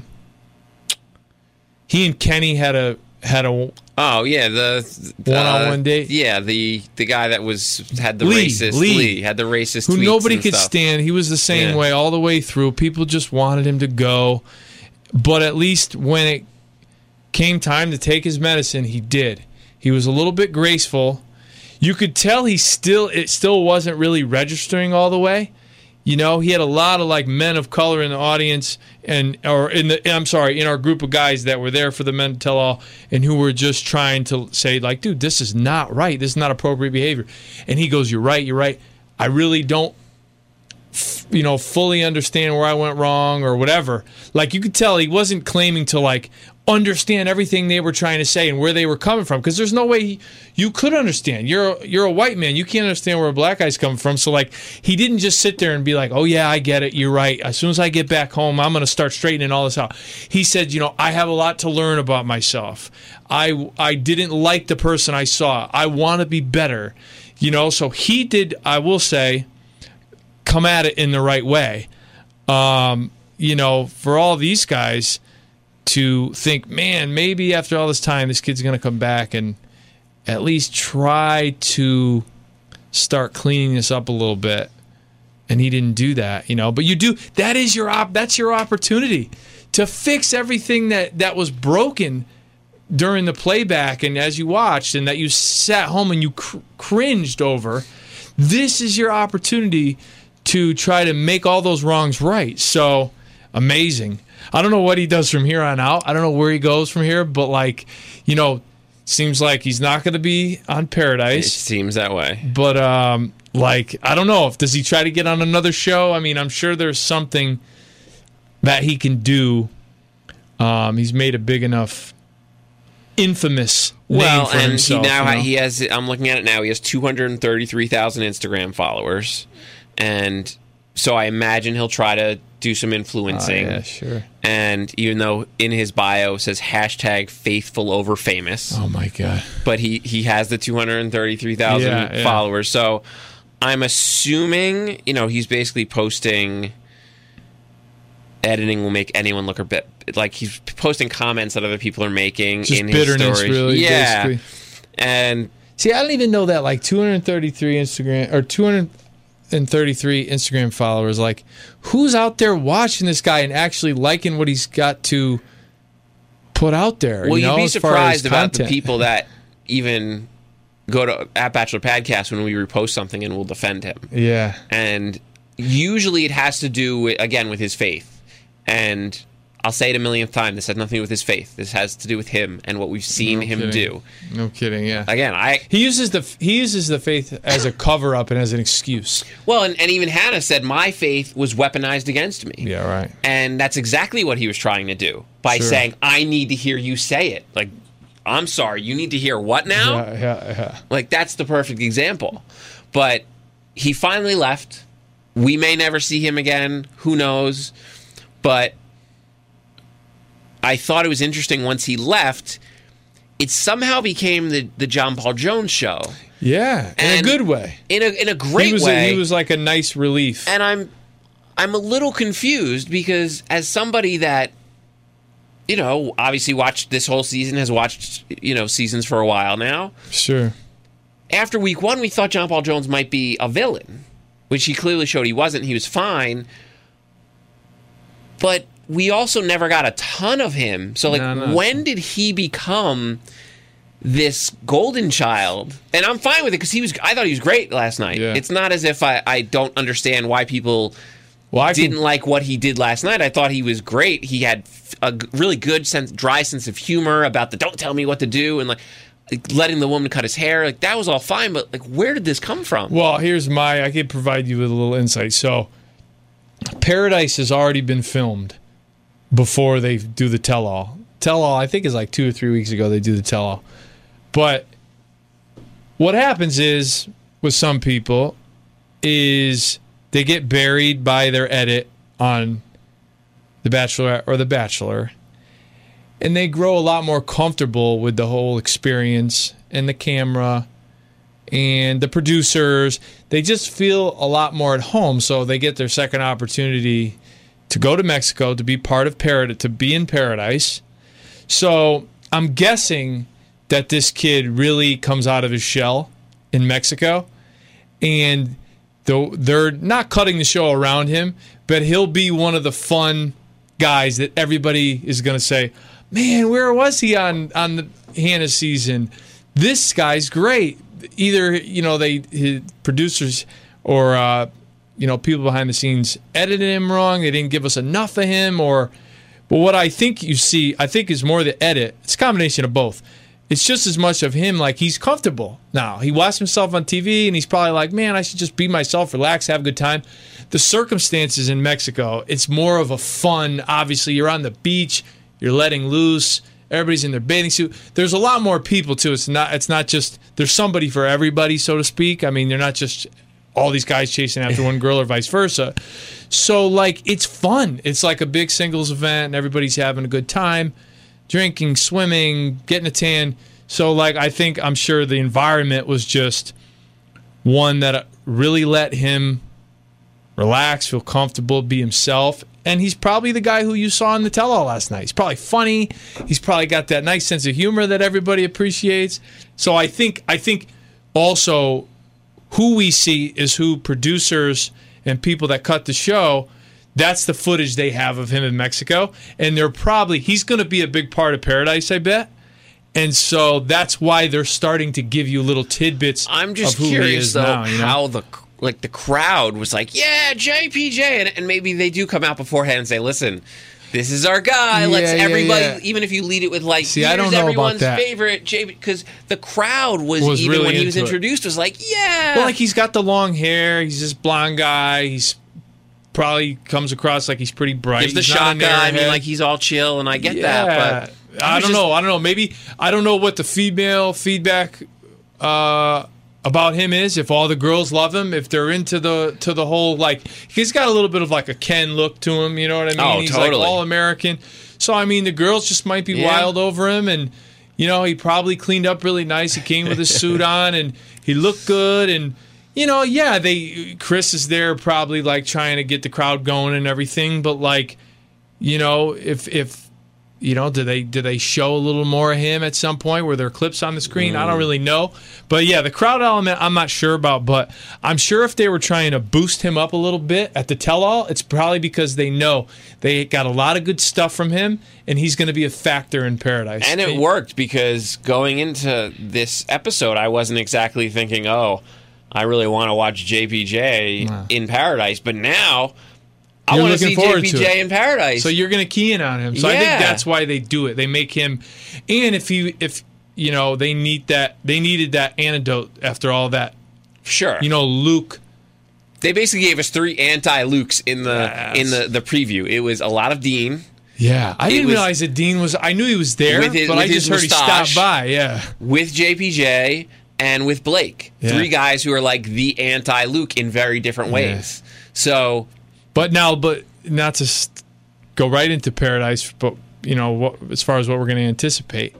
S7: he and Kenny had a had a.
S6: Oh yeah, the
S7: one-on-one
S6: uh,
S7: date.
S6: Yeah, the the guy that was had the
S7: Lee,
S6: racist
S7: Lee,
S6: Lee had the racist
S7: who
S6: tweets
S7: nobody
S6: and
S7: could
S6: stuff.
S7: stand. He was the same
S6: Yeah.
S7: way all the way through. People just wanted him to go, but at least when it came time to take his medicine, he did. He was a little bit graceful. You could tell he still it still wasn't really registering all the way. You know, he had a lot of like men of color in the audience, and or in the I'm sorry, in our group of guys that were there for the men to tell all, and who were just trying to say like, dude, this is not right. This is not appropriate behavior. And he goes, you're right, you're right. I really don't, f- you know, fully understand where I went wrong or whatever. Like you could tell he wasn't claiming to like understand everything they were trying to say and where they were coming from, because there's no way he, you could understand. You're you're a white man. You can't understand where a black guy's coming from. So like he didn't just sit there and be like, oh yeah, I get it. You're right. As soon as I get back home, I'm going to start straightening all this out. He said, you know, I have a lot to learn about myself. I I didn't like the person I saw. I want to be better. You know, so he did, I will say, come at it in the right way. Um, you know, for all these guys to think, man, maybe after all this time, this kid's going to come back and at least try to start cleaning this up a little bit. And he didn't do that, you know. But you do. That is your op. That's your opportunity to fix everything that, that was broken during the playback and as you watched, and that you sat home and you cr- cringed over. This is your opportunity to try to make all those wrongs right. So amazing. I don't know what he does from here on out. I don't know where he goes from here, but like, you know, seems like he's not going to be on
S6: It
S7: Paradise.
S6: seems that way.
S7: But um, like, I don't know if does he try to get on another show? I mean, I'm sure there's something that he can do. Um, he's made a big enough, infamous name
S6: Well,
S7: for
S6: and
S7: himself.
S6: he now
S7: you know?
S6: he has. I'm looking at it now. He has two hundred thirty-three thousand Instagram followers, and so I imagine he'll try to do some
S7: Oh,
S6: influencing.
S7: yeah, sure.
S6: And even though in his bio it says hashtag faithful over famous,
S7: Oh my god.
S6: but he, he has the two hundred thirty-three thousand
S7: Yeah, yeah.
S6: followers. So I'm assuming, you know, he's basically posting, editing will make anyone look a bit, like he's posting comments that other people are making
S7: Just
S6: in
S7: bitterness,
S6: his stories.
S7: really,
S6: Yeah.
S7: basically.
S6: And
S7: See, I don't even know that like two hundred thirty-three Instagram or two hundred thirty-three Instagram followers. Like, who's out there watching this guy and actually liking what he's got to put out there?
S6: well,
S7: you know,
S6: you'd be
S7: as far as
S6: surprised about the
S7: content?
S6: people that even go to at Bachelor Podcast when we repost something and we'll defend him.
S7: Yeah.
S6: And usually it has to do with, again, with his faith. And I'll say it a millionth time, this has nothing to do with his faith. This has to do with him and what we've seen
S7: No
S6: him
S7: kidding.
S6: do.
S7: No kidding. Yeah.
S6: Again, I
S7: He uses the he uses the faith as a cover up and as an excuse.
S6: well, and, and even Hannah said my faith was weaponized against me.
S7: Yeah. Right.
S6: And that's exactly what he was trying to do by
S7: Sure.
S6: saying, I need to hear you say it. Like, I'm sorry, you need to hear what now?
S7: Yeah. Yeah. Yeah.
S6: Like, that's the perfect example. But he finally left. We may never see him again. Who knows? But I thought it was interesting once he left, it somehow became the, the John Paul Jones show.
S7: Yeah. In
S6: And
S7: a good way.
S6: In a in a great
S7: he was
S6: way.
S7: A, he was like a nice relief.
S6: And I'm I'm a little confused because as somebody that, you know, obviously watched this whole season, has watched, you know, seasons for a while now.
S7: Sure.
S6: After week one, we thought John Paul Jones might be a villain, which he clearly showed he wasn't. He was fine. But we also never got a ton of him. So, like,
S7: No, no.
S6: when did he become this golden child? And I'm fine with it because he was. I thought he was great last night.
S7: Yeah.
S6: It's not as if I, I don't understand why people
S7: Well, I
S6: didn't
S7: can,
S6: like what he did last night. I thought he was great. He had a g- really good sense, dry sense of humor about the "don't tell me what to do," and like, like, letting the woman cut his hair, like that was all fine, but like where did this come from?
S7: Well, here's my, I can provide you with a little insight. So, Paradise has already been filmed before they do the tell-all. Tell-all, I think is like two or three weeks ago they do the tell-all. But what happens is, with some people, is they get buried by their edit on The Bachelorette or The Bachelor, and they grow a lot more comfortable with the whole experience and the camera and the producers. They just feel a lot more at home, so they get their second opportunity to go to Mexico, to be part of Paradise, to be in Paradise. So I'm guessing that this kid really comes out of his shell in Mexico, and they're not cutting the show around him, but he'll be one of the fun guys that everybody is going to say, man, where was he on, on the Hannah's season? This guy's great. Either, you know, they his producers or, uh, you know, people behind the scenes edited him wrong. They didn't give us enough of him. Or, but what I think you see, I think is more the edit. It's a combination of both. It's just as much of him, like he's comfortable now. He watched himself on T V, and he's probably like, man, I should just be myself, relax, have a good time. The circumstances in Mexico, it's more of a fun, obviously, you're on the beach, you're letting loose, everybody's in their bathing suit. There's a lot more people, too. It's not, it's not just, there's somebody for everybody, so to speak. I mean, they're not just all these guys chasing after one girl or vice versa. So, like, it's fun. It's like a big singles event, and everybody's having a good time. Drinking, swimming, getting a tan. So, like, I think, I'm sure the environment was just one that really let him relax, feel comfortable, be himself. And he's probably the guy who you saw in the tell-all last night. He's probably funny. He's probably got that nice sense of humor that everybody appreciates. So I think, I think also who we see is who producers and people that cut the show, that's the footage they have of him in Mexico. And they're probably, he's going to be a big part of Paradise, I bet. And so that's why they're starting to give you little tidbits
S6: I'm just
S7: of who
S6: curious,
S7: he is
S6: though,
S7: now, you know?
S6: how the like the crowd was like, yeah, J P J. And, and maybe they do come out beforehand and say, listen, this is our guy.
S7: Yeah,
S6: Let's
S7: yeah,
S6: everybody,
S7: yeah.
S6: even if you lead it with like,
S7: See,
S6: here's
S7: I don't know about
S6: everyone's
S7: that.
S6: favorite J P, because the crowd was,
S7: Was
S6: even
S7: really
S6: when he was
S7: into it.
S6: introduced, was like, yeah.
S7: Well, like he's got the long hair. He's this blonde guy. He's probably comes across like he's pretty bright.
S6: Gives the
S7: He's not
S6: shot
S7: an
S6: guy. I mean,
S7: airhead.
S6: like he's all chill, and I get
S7: Yeah.
S6: that. But
S7: I
S6: was
S7: don't
S6: just-
S7: know. I don't know. Maybe I don't know what the female feedback uh, about him is. If all the girls love him, if they're into the to the whole, like, he's got a little bit of like a Ken look to him. You know what I mean?
S6: Oh,
S7: he's
S6: totally.
S7: like all American. So I mean, the girls just might be
S6: Yeah.
S7: wild over him, and you know, he probably cleaned up really nice. He came with his suit on, and he looked good, and. You know, yeah, they Chris is there probably like trying to get the crowd going and everything, but like, you know, if if you know, do they do they show a little more of him at some point? Were there clips on the screen? Mm. I don't really know. But yeah, the crowd element I'm not sure about, but I'm sure if they were trying to boost him up a little bit at the tell-all, it's probably because they know they got a lot of good stuff from him, and he's going to be a factor in Paradise.
S6: And it worked, because going into this episode, I wasn't exactly thinking, oh, I really want to watch J P J
S7: Nah.
S6: in Paradise, but now I
S7: You're
S6: want to
S7: looking
S6: see
S7: forward
S6: J P
S7: to
S6: J
S7: it.
S6: in Paradise.
S7: So you're going to key in on him. So I think
S6: Yeah.
S7: that's why they do it. They make him, and if he, if you know, they need that, they needed that antidote after all that.
S6: Sure,
S7: You know, Luke.
S6: they basically gave us three anti-Lukes in the
S7: Yes.
S6: in the, the preview. It was a lot of Dean
S7: Yeah, I
S6: It
S7: didn't
S6: was-
S7: realize that Dean was. I knew he was there,
S6: With his-
S7: but
S6: with
S7: I just
S6: his
S7: heard he
S6: mustache.
S7: stopped by. Yeah,
S6: with J P J and with Blake.
S7: Yeah.
S6: Three guys who are like the anti-Luke in very different ways. So
S7: but now, but not to st- go right into Paradise, but you know, what, as far as what we're going to anticipate,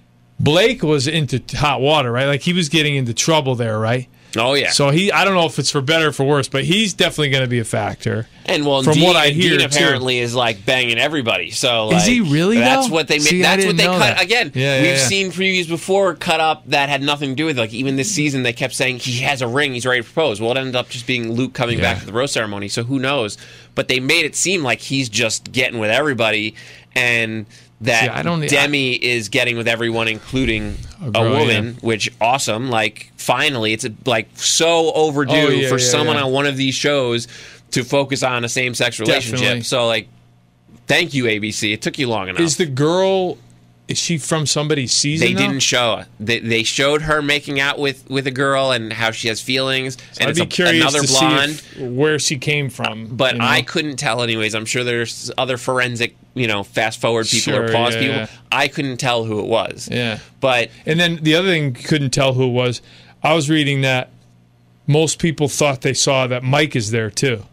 S7: Blake was into hot water, right? Like he was getting into trouble there, right?
S6: oh yeah.
S7: So he, I don't know if it's for better or for worse, but he's definitely going to be a factor.
S6: And well,
S7: From
S6: Dean,
S7: what I hear,
S6: Dean
S7: too.
S6: apparently is like banging everybody. So like,
S7: Is he really,
S6: That's
S7: though?
S6: what they made.
S7: See, I
S6: That's what
S7: didn't
S6: they
S7: know
S6: cut
S7: that.
S6: again.
S7: Yeah, yeah,
S6: We've
S7: yeah.
S6: seen previews before cut up that had nothing to do with it. Like even this season, they kept saying he has a ring, he's ready to propose. Well, it ended up just being Luke coming
S7: Yeah.
S6: back to the rose ceremony. So who knows? But they made it seem like he's just getting with everybody, and that
S7: See, I don't-
S6: Demi is getting with everyone, including
S7: A
S6: a,
S7: girl,
S6: woman.
S7: yeah.
S6: Which awesome! Like finally, it's like so overdue
S7: Oh, yeah,
S6: for
S7: yeah,
S6: someone
S7: yeah.
S6: on one of these shows to focus on a same-sex relationship.
S7: Definitely.
S6: So, like, thank you, A B C. It took you long enough.
S7: Is the girl is she from somebody's season?
S6: They
S7: though?
S6: didn't show. They, they showed her making out with, with a girl and how she has feelings. And
S7: I'd
S6: it's
S7: be
S6: a,
S7: curious
S6: another
S7: to
S6: blonde.
S7: see if, where she came from.
S6: But
S7: you know?
S6: I couldn't tell anyways. I'm sure there's other forensic, you know, fast forward people
S7: Sure,
S6: or pause
S7: yeah,
S6: people.
S7: yeah.
S6: I couldn't tell who it was.
S7: Yeah.
S6: But
S7: And then the other thing, couldn't tell who it was. I was reading that most people thought they saw that Mike is there too.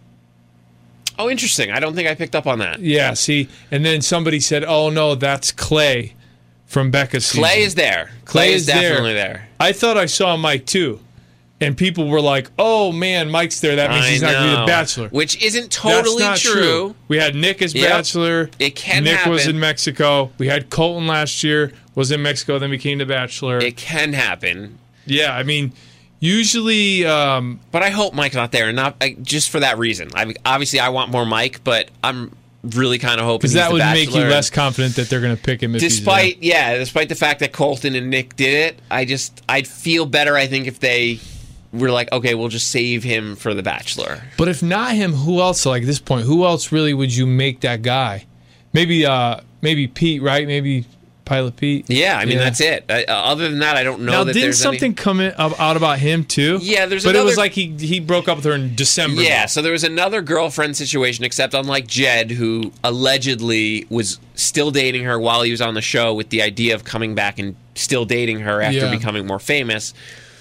S6: oh, interesting. I don't think I picked up on that.
S7: Yeah, see, and then somebody said, "Oh no, that's Clay from Becca's season."
S6: Clay is there. Clay,
S7: Clay
S6: is,
S7: is there.
S6: definitely there.
S7: I thought I saw Mike too, and people were like, "Oh man, Mike's there. That means
S6: I
S7: he's not going to be
S6: know.
S7: the Bachelor."
S6: Which isn't totally
S7: That's not
S6: true.
S7: We had Nick as
S6: Yep.
S7: Bachelor.
S6: It can
S7: Nick was
S6: happen.
S7: in Mexico. We had Colton last year. Was in Mexico, then became the Bachelor.
S6: It can happen.
S7: yeah, I mean, usually. Um,
S6: But I hope Mike's not there, and not I, just for that reason. I obviously I want more Mike, but I'm really kind of hoping
S7: Because
S6: he's
S7: that
S6: the
S7: would make you
S6: Bachelor.
S7: less confident that they're going to pick him. If
S6: Despite
S7: he's
S6: yeah, despite the fact that Colton and Nick did it, I just I'd feel better. I think if they were like, okay, we'll just save him for the Bachelor.
S7: there. But if not him, who else? Like at this point, who else really would you make that guy? Maybe, uh, maybe Pete, right? Maybe Pilot Pete.
S6: Yeah, I mean
S7: Yeah.
S6: that's it. I, uh, other than that, I don't know
S7: Now,
S6: that
S7: didn't
S6: there's
S7: something
S6: any...
S7: come in, uh, out about him too?
S6: Yeah, there's
S7: But it was
S6: another-
S7: like he he broke up with her in December.
S6: Yeah,
S7: though.
S6: so there was another girlfriend situation, except unlike Jed, who allegedly was still dating her while he was on the show with the idea of coming back and still dating her after
S7: Yeah.
S6: becoming more famous.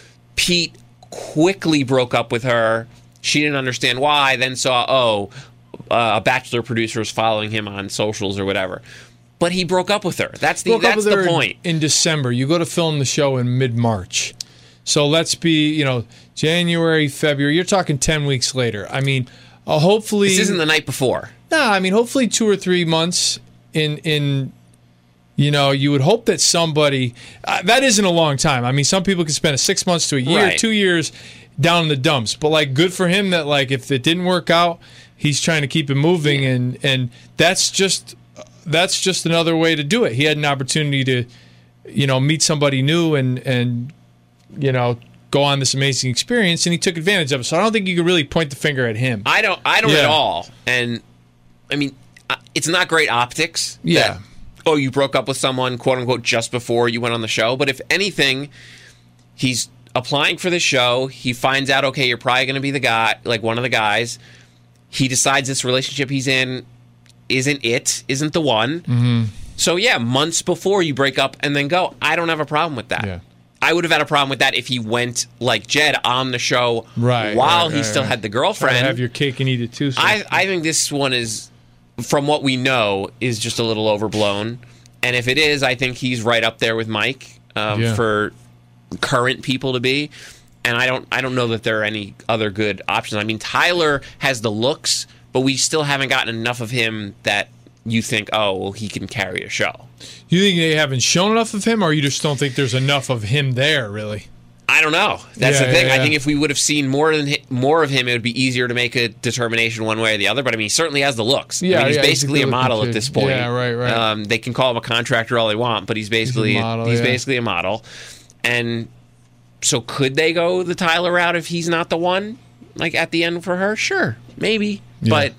S6: Pete quickly broke up with her. She didn't understand why, then saw, oh, uh, a Bachelor producer was following him on socials or whatever. But he broke up with her. That's the
S7: Broke up
S6: that's
S7: with
S6: the
S7: her in-
S6: point.
S7: In December, you go to film the show in mid March. So let's be, you know, January, February. You're talking ten weeks later. I mean, uh, hopefully.
S6: This isn't the night before.
S7: Nah, I mean, hopefully two or three months in in. You know, you would hope that somebody uh, that isn't a long time. I mean, some people can spend a six months to a year,
S6: Right.
S7: two years down in the dumps. But like, good for him that like if it didn't work out, he's trying to keep it moving, and and that's just that's just another way to do it. He had an opportunity to, you know, meet somebody new and and you know go on this amazing experience, and he took advantage of it. So I don't think you could really point the finger at him.
S6: I don't. I don't
S7: Yeah.
S6: at all. And I mean, uh, it's not great optics.
S7: Yeah.
S6: that, oh, you broke up with someone, quote unquote, just before you went on the show. But if anything, he's applying for the show. He finds out, okay, you're probably going to be the guy, like one of the guys. He decides this relationship he's in isn't it, isn't the one.
S7: Mm-hmm.
S6: So yeah, months before you break up and then go. I don't have a problem with that.
S7: Yeah.
S6: I would have had a problem with that if he went like Jed on the show
S7: Right,
S6: while
S7: right,
S6: he
S7: right,
S6: still
S7: right.
S6: had the
S7: Try
S6: girlfriend.
S7: to have your cake and eat it too. So
S6: I, I think this one is, from what we know, is just a little overblown. And if it is, I think he's right up there with Mike um,
S7: Yeah.
S6: for current people to be. And I don't I don't know that there are any other good options. I mean, Tyler has the looks, but we still haven't gotten enough of him that you think, oh, well, he can carry a show.
S7: You think they haven't shown enough of him, or you just don't think there's enough of him there, really?
S6: I don't know. That's
S7: Yeah,
S6: the thing.
S7: yeah,
S6: I
S7: yeah.
S6: think if we would have seen more than hi- more of him, it would be easier to make a determination one way or the other. But I mean, he certainly has the looks.
S7: Yeah,
S6: I mean, he's
S7: yeah, he's a
S6: basically a
S7: good-looking
S6: model
S7: kid.
S6: at this point.
S7: Yeah, right, right.
S6: Um, they can call him a contractor all they want, but he's basically
S7: He's a model,
S6: he's
S7: yeah.
S6: basically a model. And so, could they go the Tyler route if he's not the one? Like at the end for her, sure, maybe,
S7: Yeah.
S6: but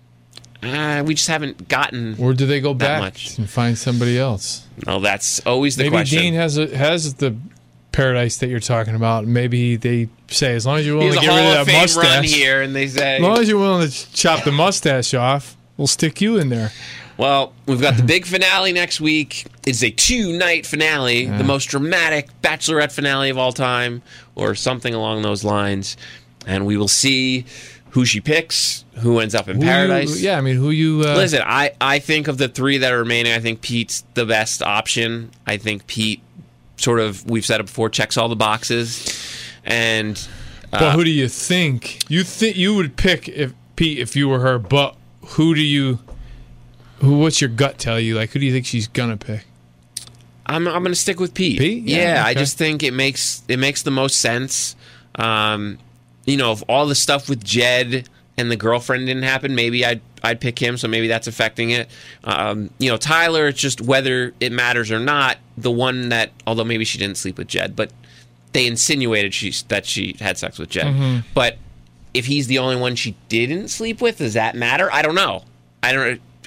S6: uh, we just haven't gotten.
S7: Or do they go
S6: That
S7: back
S6: much.
S7: and find somebody else?
S6: No, that's always the
S7: Maybe
S6: question.
S7: Dean has a, has the paradise that you're talking about. Maybe they say as long as you're
S6: He
S7: willing
S6: has
S7: to
S6: a
S7: get
S6: Hall
S7: rid
S6: of
S7: of that
S6: Fame
S7: mustache,
S6: run here, and they say,
S7: as long as you're willing to chop the mustache off, we'll stick you in there.
S6: well, we've got the big finale next week. It's a two-night finale, the most dramatic Bachelorette finale of all time, or something along those lines. And we will see who she picks, who ends up in
S7: Who you-
S6: paradise.
S7: yeah, I mean, who you? Uh,
S6: Listen, I, I think of the three that are remaining, I think Pete's the best option. I think Pete sort of, we've said it before, checks all the boxes. And
S7: but who do you think? You think you would pick if Pete if you were her? But who do you? Who? What's your gut tell you? Like, who do you think she's gonna pick?
S6: I'm I'm going to stick with Pete.
S7: Pete?
S6: Yeah,
S7: Yeah,
S6: I
S7: okay.
S6: just think it makes it makes the most sense. Um, you know, if all the stuff with Jed and the girlfriend didn't happen, maybe I'd I'd pick him. So maybe that's affecting it. Um, you know, Tyler, it's just whether it matters or not. The one that, although maybe she didn't sleep with Jed, but they insinuated she that she had sex with Jed.
S7: Mm-hmm.
S6: But if he's the only one she didn't sleep with, does that matter? I don't know. I don't.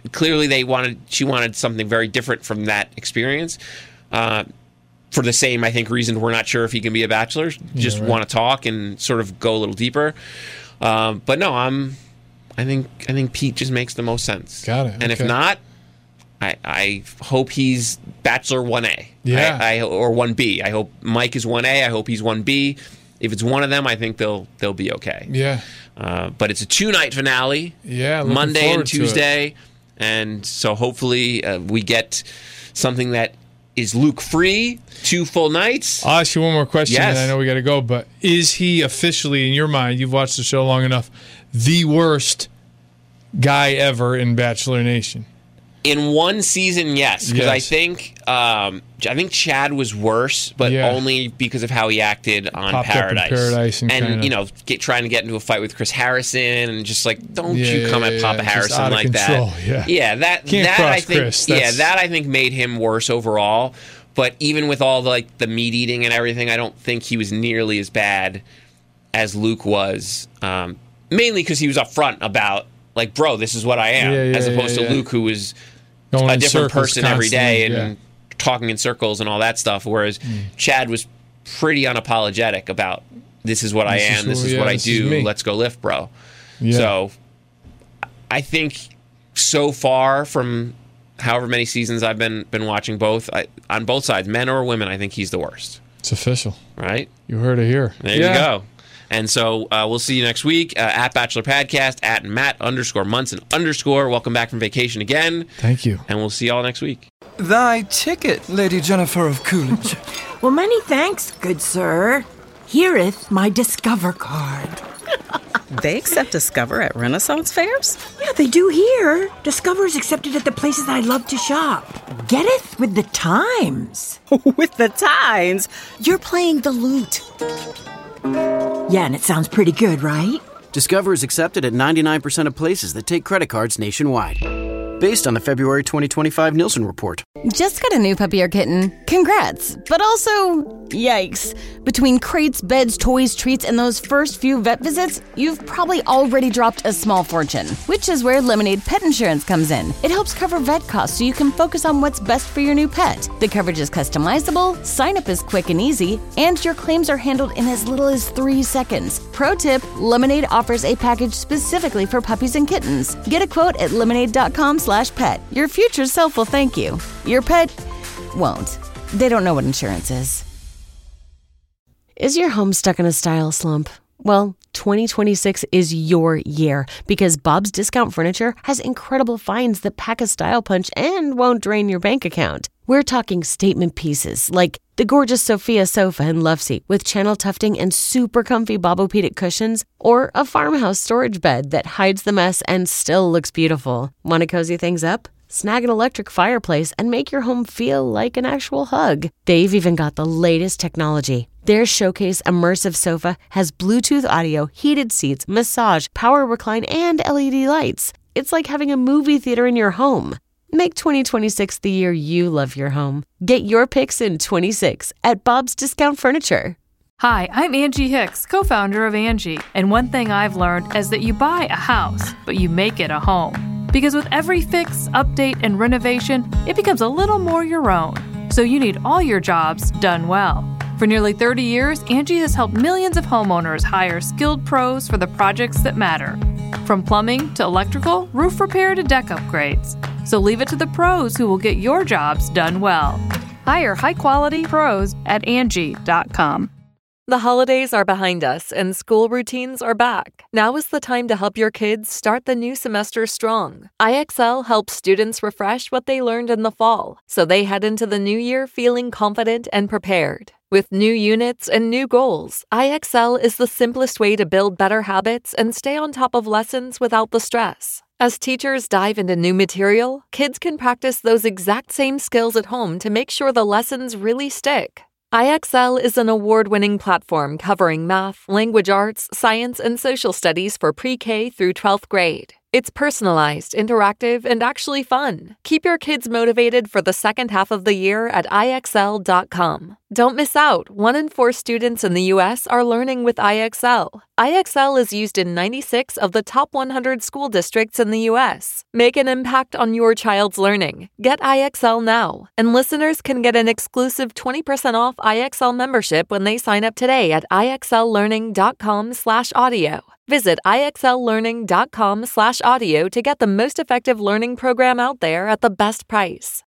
S6: clearly they wanted she wanted something very different from that experience. Uh, for the same, I think, reason we're not sure if he can be a bachelor. Just
S7: yeah, right.
S6: want to talk and sort of go a little deeper. Um, but no, I'm. I think I think Pete just makes the most sense.
S7: Got it.
S6: And
S7: okay.
S6: if not, I, I hope he's Bachelor one A.
S7: Yeah.
S6: I, I, or one B. I hope Mike is one A. I hope he's one B. If it's one of them, I think they'll they'll be okay.
S7: Yeah.
S6: Uh, but it's a two-night finale.
S7: Yeah, looking
S6: Monday
S7: forward
S6: and
S7: to it.
S6: Tuesday. And so hopefully uh, we get something that is Luke-free, two full nights.
S7: I'll ask you one more question,
S6: Yes.
S7: and I know we got to go, but is he officially, in your mind, you've watched the show long enough, the worst guy ever in Bachelor Nation?
S6: In one season, yes, because I
S7: Yes.
S6: think um, I think Chad was worse, but
S7: Yeah.
S6: only because of how he acted on
S7: Popped up in
S6: Paradise.
S7: Paradise and kinda-
S6: you know, get, trying to get into a fight with Chris Harrison, and just like, don't
S7: Yeah,
S6: you come
S7: yeah,
S6: at Papa
S7: yeah, just
S6: Harrison
S7: out of
S6: like
S7: control,
S6: that?
S7: yeah.
S6: that
S7: Can't
S6: that
S7: cross
S6: I think,
S7: Chris,
S6: yeah,
S7: that's-
S6: that I think made him worse overall. But even with all the, like the meat eating and everything, I don't think he was nearly as bad as Luke was. Um, mainly because he was upfront about, like, bro, this is what I am,
S7: Yeah, yeah,
S6: as opposed
S7: yeah,
S6: to
S7: yeah.
S6: Luke, who was
S7: Going
S6: a
S7: in
S6: different
S7: circles
S6: person every day and
S7: constantly,
S6: talking in circles and all that stuff. Whereas
S7: Mm.
S6: Chad was pretty unapologetic about, this is what I
S7: This is
S6: am, this
S7: who-
S6: is
S7: yeah,
S6: what I
S7: this is
S6: do,
S7: me.
S6: let's go lift, bro.
S7: Yeah.
S6: So I think so far from however many seasons I've been been watching both, I, on both sides, men or women, I think he's the worst.
S7: It's official.
S6: Right?
S7: You heard it here.
S6: There
S7: Yeah.
S6: you go. And so uh, we'll see you next week uh, at Bachelor Podcast, at Matt underscore Munson underscore. Welcome back from vacation again.
S7: Thank you.
S6: And we'll see y'all next week.
S1: Thy ticket, Lady Jennifer of Coolidge.
S2: Well, many thanks, good sir. Hereeth my Discover card.
S3: They accept Discover at Renaissance fairs?
S2: Yeah, they do here. Discover is accepted at the places I love to shop. Getteth with the times.
S3: With the times, you're playing the lute.
S2: Yeah, and it sounds pretty good, right?
S4: Discover is accepted at ninety-nine percent of places that take credit cards nationwide. Based on the February twenty twenty-five Nielsen report.
S5: Just got a new puppy or kitten. Congrats. But also, yikes. Between crates, beds, toys, treats, and those first few vet visits, you've probably already dropped a small fortune. Which is where Lemonade Pet Insurance comes in. It helps cover vet costs so you can focus on what's best for your new pet. The coverage is customizable, sign up is quick and easy, and your claims are handled in as little as three seconds. Pro tip, Lemonade offers a package specifically for puppies and kittens. Get a quote at lemonade.com slash pet. Your future self will thank you. Your pet won't. They don't know what insurance is. Is your home stuck in a style slump? Well, twenty twenty-six is your year because Bob's Discount Furniture has incredible finds that pack a style punch and won't drain your bank account. We're talking statement pieces like the gorgeous Sophia sofa and love seat with channel tufting and super comfy Bobopedic cushions, or a farmhouse storage bed that hides the mess and still looks beautiful. Want to cozy things up? Snag an electric fireplace and make your home feel like an actual hug. They've even got the latest technology. Their Showcase Immersive Sofa has Bluetooth audio, heated seats, massage, power recline, and L E D lights. It's like having a movie theater in your home. Make twenty twenty-six the year you love your home. Get your picks in twenty-six at Bob's Discount Furniture.
S8: Hi, I'm Angie Hicks, co-founder of Angie, and one thing I've learned is that you buy a house, but you make it a home. Because with every fix, update, and renovation, it becomes a little more your own. So you need all your jobs done well. For nearly thirty years, Angie has helped millions of homeowners hire skilled pros for the projects that matter. From plumbing to electrical, roof repair to deck upgrades. So leave it to the pros who will get your jobs done well. Hire high-quality pros at Angie dot com.
S9: The holidays are behind us and school routines are back. Now is the time to help your kids start the new semester strong. I X L helps students refresh what they learned in the fall, so they head into the new year feeling confident and prepared. With new units and new goals, I X L is the simplest way to build better habits and stay on top of lessons without the stress. As teachers dive into new material, kids can practice those exact same skills at home to make sure the lessons really stick. I X L is an award-winning platform covering math, language arts, science, and social studies for pre-K through twelfth grade. It's personalized, interactive, and actually fun. Keep your kids motivated for the second half of the year at I X L dot com. Don't miss out. One in four students in the U S are learning with I X L. I X L is used in ninety-six of the top one hundred school districts in the U S. Make an impact on your child's learning. Get I X L now. And listeners can get an exclusive twenty percent off I X L membership when they sign up today at ixllearning.com slash audio. Visit ixllearning.com slash audio to get the most effective learning program out there at the best price.